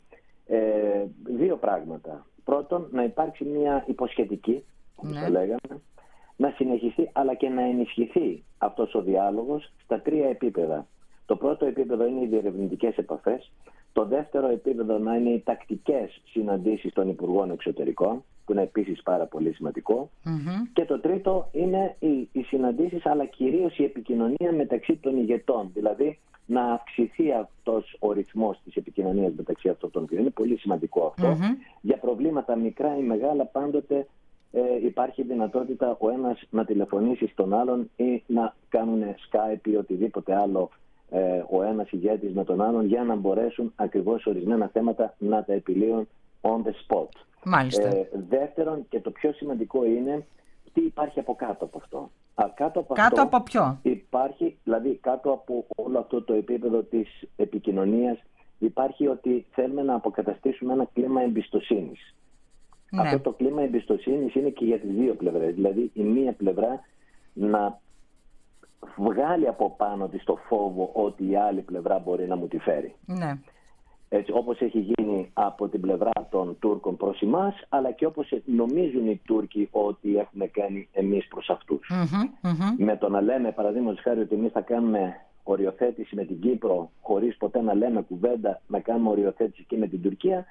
Δύο πράγματα. Πρώτον, να υπάρξει μια υποσχετική, όπως το λέγαμε, να συνεχιστεί αλλά και να ενισχυθεί αυτός ο διάλογος στα τρία επίπεδα. Το πρώτο επίπεδο είναι οι διερευνητικές επαφές. Το δεύτερο επίπεδο να είναι οι τακτικές συναντήσεις των Υπουργών Εξωτερικών, που είναι επίσης πάρα πολύ σημαντικό. Και το τρίτο είναι οι συναντήσεις, αλλά κυρίως η επικοινωνία μεταξύ των ηγετών. Δηλαδή να αυξηθεί αυτός ο ρυθμός της επικοινωνίας μεταξύ αυτών των δύο. Είναι πολύ σημαντικό αυτό. Για προβλήματα μικρά ή μεγάλα πάντοτε υπάρχει δυνατότητα ο ένας να τηλεφωνήσει στον άλλον ή να κάνουν Skype ή οτιδήποτε άλλο ο ένας ηγέτης με τον άλλον, για να μπορέσουν ακριβώς ορισμένα θέματα να τα επιλύουν on the spot. Μάλιστα. Δεύτερον, και το πιο σημαντικό είναι τι υπάρχει από κάτω από αυτό. Κάτω από ποιο? Υπάρχει, δηλαδή κάτω από όλο αυτό το επίπεδο της επικοινωνίας, υπάρχει ότι θέλουμε να αποκαταστήσουμε ένα κλίμα εμπιστοσύνης. Αυτό το κλίμα εμπιστοσύνης είναι και για τις δύο πλευρές. Δηλαδή η μία πλευρά να βγάλει από πάνω της το φόβο ότι η άλλη πλευρά μπορεί να μου τη φέρει. Ναι. Έτσι, όπως έχει γίνει από την πλευρά των Τούρκων προς εμάς, αλλά και όπως νομίζουν οι Τούρκοι ότι έχουμε κάνει εμείς προς αυτούς. Με το να λέμε, παραδείγματος χάρη, ότι εμείς θα κάνουμε οριοθέτηση με την Κύπρο χωρίς ποτέ να λέμε κουβέντα, να κάνουμε οριοθέτηση και με την Τουρκία.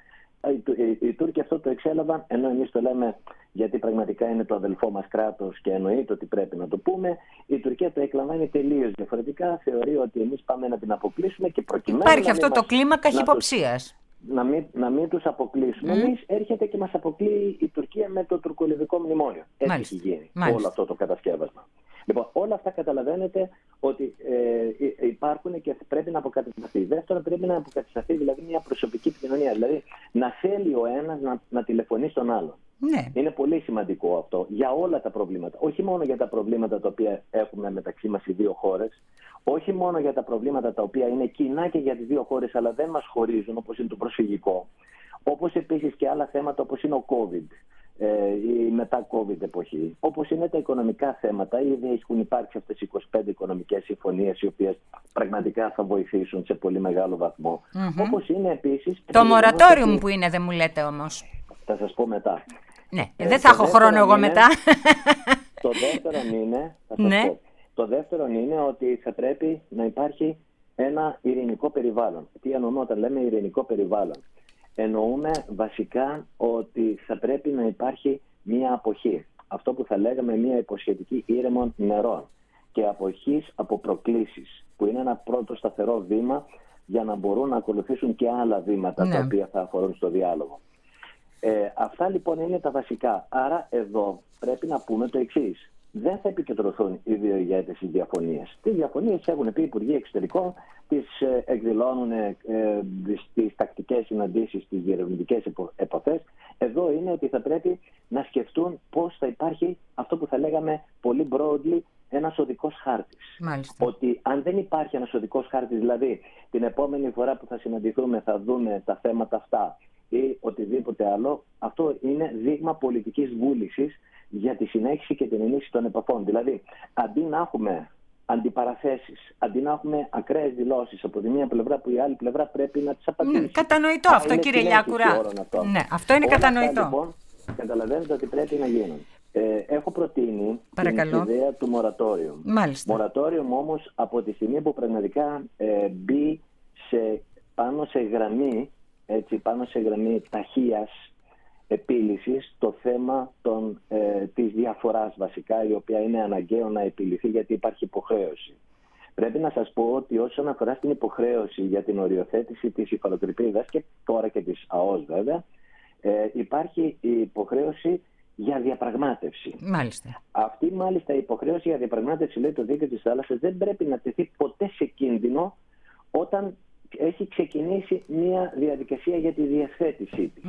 Οι Τούρκοι αυτό το εξέλαβαν, ενώ εμείς το λέμε γιατί πραγματικά είναι το αδελφό μας κράτος και εννοείται ότι πρέπει να το πούμε. Η Τουρκία το εκλαμβάνει τελείως διαφορετικά. Θεωρεί ότι εμείς πάμε να την αποκλείσουμε και προκειμένου. Υπάρχει αυτό το κλίμα καχυποψίας. Να μην τους αποκλείσουμε εμείς, έρχεται και μας αποκλείει η Τουρκία με το τουρκολιβικό μνημόνιο. Έτσι έχει γίνει όλο αυτό το κατασκεύασμα. Λοιπόν, όλα αυτά καταλαβαίνετε ότι υπάρχουν και πρέπει να αποκατασταθεί. Δεύτερον, πρέπει να αποκατασταθεί δηλαδή μια προσωπική επικοινωνία. Δηλαδή να θέλει ο ένας να τηλεφωνεί στον άλλον. Ναι. Είναι πολύ σημαντικό αυτό για όλα τα προβλήματα. Όχι μόνο για τα προβλήματα τα οποία έχουμε μεταξύ μας οι δύο χώρες, όχι μόνο για τα προβλήματα τα οποία είναι κοινά και για τις δύο χώρες, αλλά δεν μας χωρίζουν, όπως είναι το προσφυγικό, όπως επίσης και άλλα θέματα όπως είναι ο COVID. Η μετά COVID εποχή, όπως είναι τα οικονομικά θέματα. Ήδη έχουν υπάρξει αυτές οι 25 οικονομικές συμφωνίες οι οποίες πραγματικά θα βοηθήσουν σε πολύ μεγάλο βαθμό. Όπως είναι επίσης το moratorium που είναι, δεν μου λέτε όμως. Θα σας πω μετά. Ναι, δεν θα έχω χρόνο εγώ μετά. Το δεύτερο είναι, το δεύτερο είναι ότι θα πρέπει να υπάρχει ένα ειρηνικό περιβάλλον. Τι εννοούμε όταν λέμε ειρηνικό περιβάλλον? Εννοούμε βασικά ότι θα πρέπει να υπάρχει μία αποχή. Αυτό που θα λέγαμε μία υποσχετική ήρεμων νερών και αποχής από προκλήσεις, που είναι ένα πρώτο σταθερό βήμα για να μπορούν να ακολουθήσουν και άλλα βήματα τα οποία θα αφορούν στο διάλογο. Αυτά λοιπόν είναι τα βασικά. Άρα εδώ πρέπει να πούμε το εξής. Δεν θα επικεντρωθούν οι δύο ηγέτες στις διαφωνίες. Τις διαφωνίες έχουν πει οι Υπουργοί Εξωτερικών, τις εκδηλώνουν στις τακτικές συναντήσεις, στις διερευνητικές επαφές. Εδώ είναι ότι θα πρέπει να σκεφτούν πώς θα υπάρχει αυτό που θα λέγαμε πολύ broadly ένας οδικός χάρτης. Μάλιστα. Ότι αν δεν υπάρχει ένας οδικός χάρτης, δηλαδή την επόμενη φορά που θα συναντηθούμε θα δούμε τα θέματα αυτά ή οτιδήποτε άλλο, αυτό είναι δείγμα πολιτικής βούλησης για τη συνέχιση και την ενίσχυση των επαφών. Δηλαδή, αντί να έχουμε αντιπαραθέσεις, αντί να έχουμε ακραίες δηλώσεις από τη μία πλευρά που η άλλη πλευρά πρέπει να τις απαντήσει. Ναι, κατανοητό αυτό, κύριε Λιάκουρα. Ναι, αυτό είναι κατανοητό. Αυτά, λοιπόν, καταλαβαίνετε ότι πρέπει να γίνουν. Έχω προτείνει την ιδέα του moratorium. Μάλιστα. Moratorium όμως από τη στιγμή που πραγματικά μπει πάνω σε γραμμή ταχείας επίλυσης το θέμα της διαφοράς βασικά, η οποία είναι αναγκαίο να επιλυθεί γιατί υπάρχει υποχρέωση. Πρέπει να σας πω ότι όσον αφορά στην υποχρέωση για την οριοθέτηση της υφαλοκρηπίδας και τώρα και της ΑΟΣ βέβαια, υπάρχει η υποχρέωση για διαπραγμάτευση. Μάλιστα. Αυτή μάλιστα η υποχρέωση για διαπραγμάτευση, λέει το Δίκαιο της Θάλασσας, δεν πρέπει να τεθεί ποτέ σε κίνδυνο όταν έχει ξεκινήσει μια διαδικασία για τη διευθέτησή της.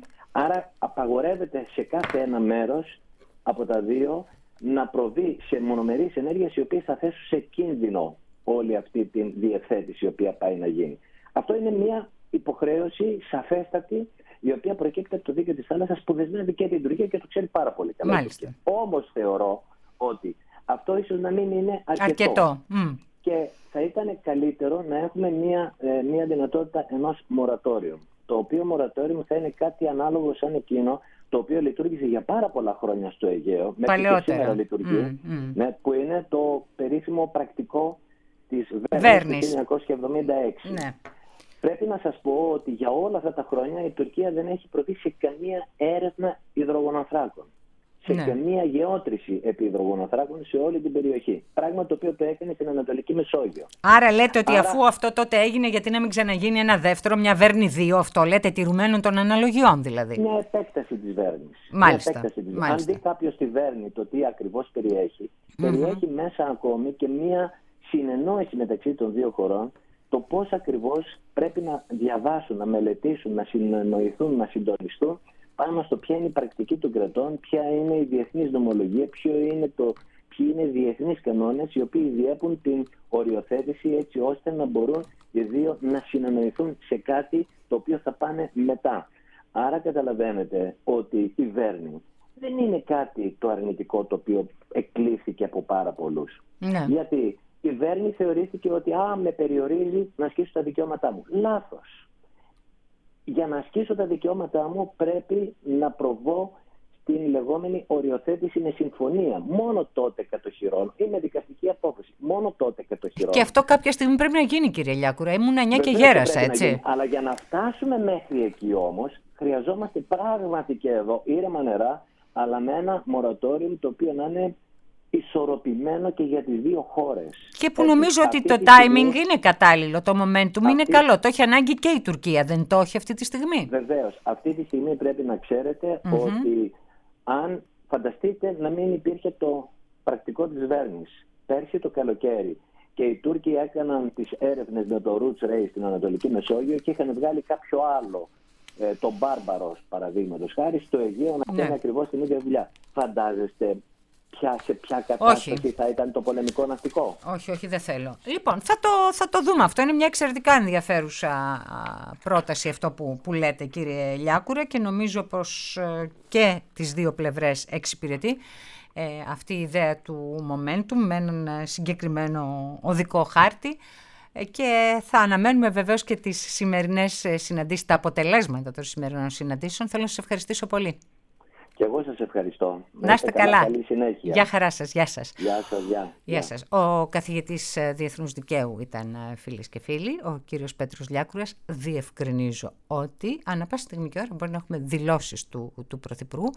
Άρα απαγορεύεται σε κάθε ένα μέρος από τα δύο να προβεί σε μονομερείς ενέργειες οι οποίες θα θέσουν σε κίνδυνο όλη αυτή τη διευθέτηση η οποία πάει να γίνει. Αυτό είναι μια υποχρέωση σαφέστατη η οποία προκύπτει από το Δίκαιο της Θάλασσας που δεσμεύει και την Τουρκία και το ξέρει πάρα πολύ καλά. Όμως θεωρώ ότι αυτό ίσως να μην είναι αρκετό. Και θα ήταν καλύτερο να έχουμε μια δυνατότητα ενός moratorium. Το οποίο moratorium θα είναι κάτι ανάλογο σαν εκείνο το οποίο λειτουργήσε για πάρα πολλά χρόνια στο Αιγαίο, μέχρι και σήμερα λειτουργεί, που είναι το περίφημο πρακτικό της Βέρνης του 1976. Ναι. Πρέπει να σας πω ότι για όλα αυτά τα χρόνια η Τουρκία δεν έχει προβεί σε καμία έρευνα υδρογονανθράκων. Σε καμία γεώτρηση επί υδρογονανθράκων σε όλη την περιοχή. Πράγμα το οποίο το έκανε στην Ανατολική Μεσόγειο. Άρα λέτε ότι αφού αυτό τότε έγινε, γιατί να μην ξαναγίνει ένα δεύτερο, μια Βέρνη 2, αυτό λέτε, τηρουμένων των αναλογιών δηλαδή. Μια επέκταση της Βέρνης. Μάλιστα. Αν δει κάποιος τη Βέρνη το τι ακριβώς περιέχει, περιέχει μέσα ακόμη και μια συνεννόηση μεταξύ των δύο χωρών, το πώς ακριβώς πρέπει να διαβάσουν, να μελετήσουν, να συνεννοηθούν, να συντονιστούν πάνω στο ποια είναι η πρακτική των κρατών, ποια είναι η διεθνής νομολογία, ποιοι είναι οι διεθνείς κανόνες οι οποίοι διέπουν την οριοθέτηση έτσι ώστε να μπορούν οι δύο να συνεννοηθούν σε κάτι το οποίο θα πάνε μετά. Άρα καταλαβαίνετε ότι η Βέρνη δεν είναι κάτι το αρνητικό το οποίο εκλήφθηκε από πάρα πολλούς. Ναι. Γιατί η Βέρνη θεωρήθηκε ότι με περιορίζει να ασκήσω τα δικαιώματά μου. Λάθος. Για να ασκήσω τα δικαιώματά μου πρέπει να προβώ την λεγόμενη οριοθέτηση με συμφωνία. Μόνο τότε κατοχυρώνω, ή με δικαστική απόφαση. Μόνο τότε κατοχυρώνω. Και αυτό κάποια στιγμή πρέπει να γίνει, κύριε Λιάκουρα. Ήμουν 9 και γέρασα, έτσι. Αλλά για να φτάσουμε μέχρι εκεί όμως, χρειαζόμαστε πράγματι και εδώ ήρεμα νερά, αλλά με ένα μορατόριο το οποίο να είναι ισορροπημένο και για τις δύο χώρες. Και που νομίζω ότι το timing είναι κατάλληλο, το momentum είναι καλό. Το έχει ανάγκη και η Τουρκία, δεν το έχει αυτή τη στιγμή? Βεβαίως. Αυτή τη στιγμή πρέπει να ξέρετε ότι αν φανταστείτε να μην υπήρχε το πρακτικό της Βέρνης πέρσι το καλοκαίρι και οι Τούρκοι έκαναν τις έρευνες με το Roots Race στην Ανατολική Μεσόγειο και είχαν βγάλει κάποιο άλλο, τον Μπάρμπαρος παραδείγματος χάρη, στο Αιγαίο να κάνει ακριβώς την ίδια δουλειά. Φαντάζεστε σε ποια κατάσταση θα ήταν το πολεμικό ναυτικό? Όχι, δεν θέλω. Λοιπόν, θα το δούμε αυτό. Είναι μια εξαιρετικά ενδιαφέρουσα πρόταση αυτό που λέτε, κύριε Λιάκουρα, και νομίζω πως και τις δύο πλευρές εξυπηρετεί αυτή η ιδέα του momentum με έναν συγκεκριμένο οδικό χάρτη, και θα αναμένουμε βεβαίως και τις σημερινές συναντήσεις, τα αποτελέσματα των σημερινών συναντήσεων. Θέλω να σας ευχαριστήσω πολύ. Και εγώ σας ευχαριστώ. Να είστε καλά. Καλή συνέχεια. Γεια χαρά σας. Γεια σας. Γεια σας. Ο καθηγητής Διεθνούς Δικαίου ήταν, φίλες και φίλοι, ο κύριος Πέτρος Λιάκουρας. Διευκρινίζω ότι ανά πάσα στιγμή και ώρα μπορεί να έχουμε δηλώσεις του Πρωθυπουργού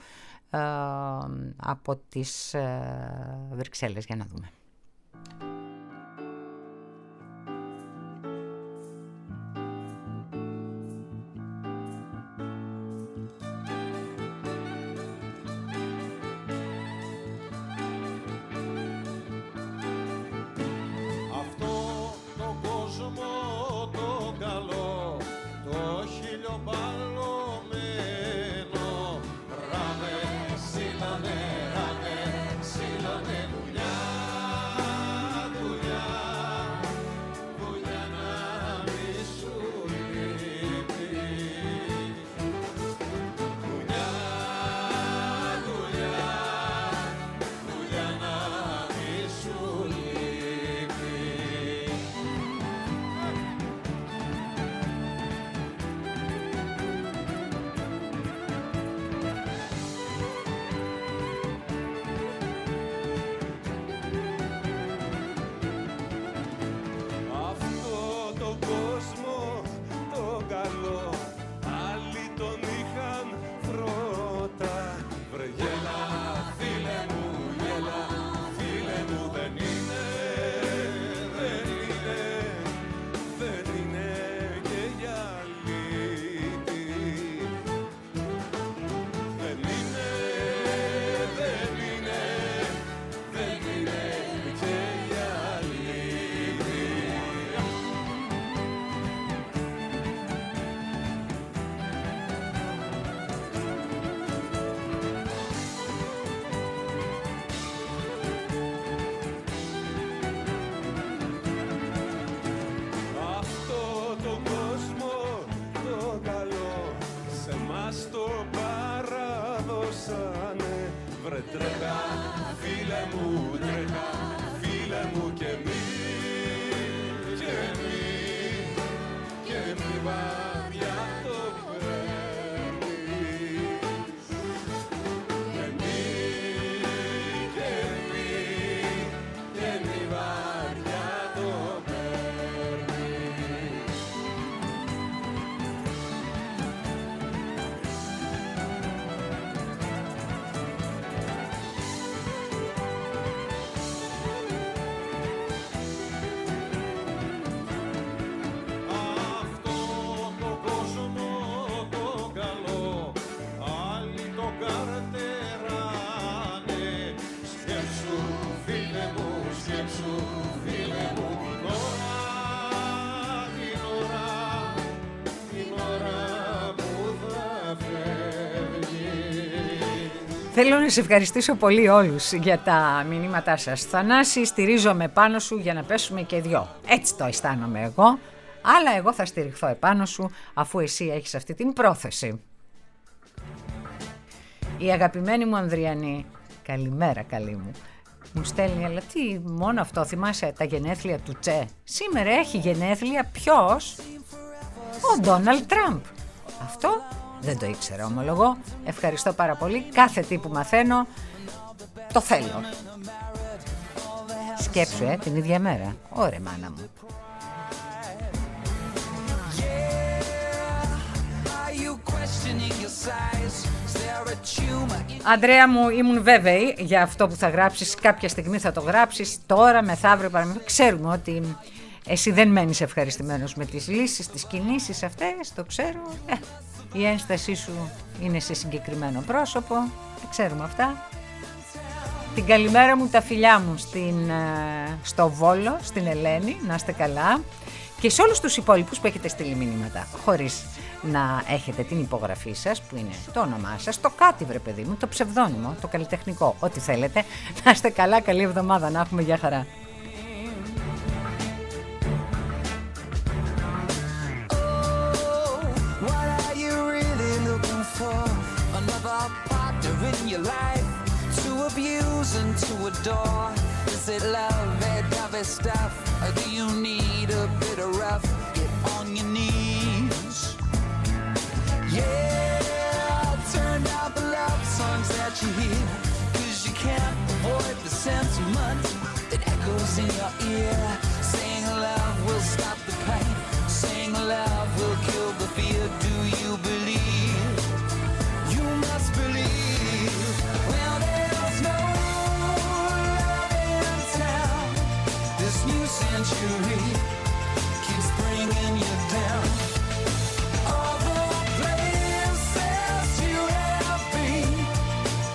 από τις Βρυξέλλες. Για να δούμε. Θέλω να σε ευχαριστήσω πολύ όλους για τα μηνύματά σας. Θανάση, στηρίζομαι πάνω σου για να πέσουμε και δυο. Έτσι το αισθάνομαι εγώ, αλλά εγώ θα στηριχθώ επάνω σου αφού εσύ έχεις αυτή την πρόθεση. Η αγαπημένη μου Ανδριανή, καλημέρα καλή μου στέλνει, αλλά τι μόνο αυτό, θυμάσαι τα γενέθλια του Τσε? Σήμερα έχει γενέθλια ποιος? Ο Ντόναλντ Τραμπ. Αυτό Δεν το ήξερα, ομολογώ. Ευχαριστώ πάρα πολύ. Κάθε τι που μαθαίνω το θέλω. Σκέψου, την ίδια μέρα. Ωραία, μάνα μου. Αντρέα μου, ήμουν βέβαιη για αυτό που θα γράψεις. Κάποια στιγμή θα το γράψεις. Τώρα, μεθαύριο, παραμεθαύριο. Ξέρουμε ότι εσύ δεν μένεις ευχαριστημένος με τις λύσεις, τις κινήσεις αυτές. Το ξέρω. Η ένστασή σου είναι σε συγκεκριμένο πρόσωπο. Τα ξέρουμε αυτά. Την καλημέρα μου, τα φιλιά μου στο Βόλο, στην Ελένη. Να είστε καλά. Και σε όλους τους υπόλοιπους που έχετε στείλει μηνύματα, χωρίς να έχετε την υπογραφή σας, που είναι το όνομά σας, το κάτι βρε παιδί μου, το ψευδόνυμο, το καλλιτεχνικό, ό,τι θέλετε. Να είστε καλά, καλή εβδομάδα, να έχουμε, για χαρά. Abuse and to adore. Is it love, that stuff? Or do you need a bit of rough? Get on your knees. Yeah, turn out the love songs that you hear, 'cause you can't avoid the sentiment that echoes in your ear. Saying love will stop the pain, saying love will kill the fear. Do you believe? You must believe. Well, there's no love in town this new century.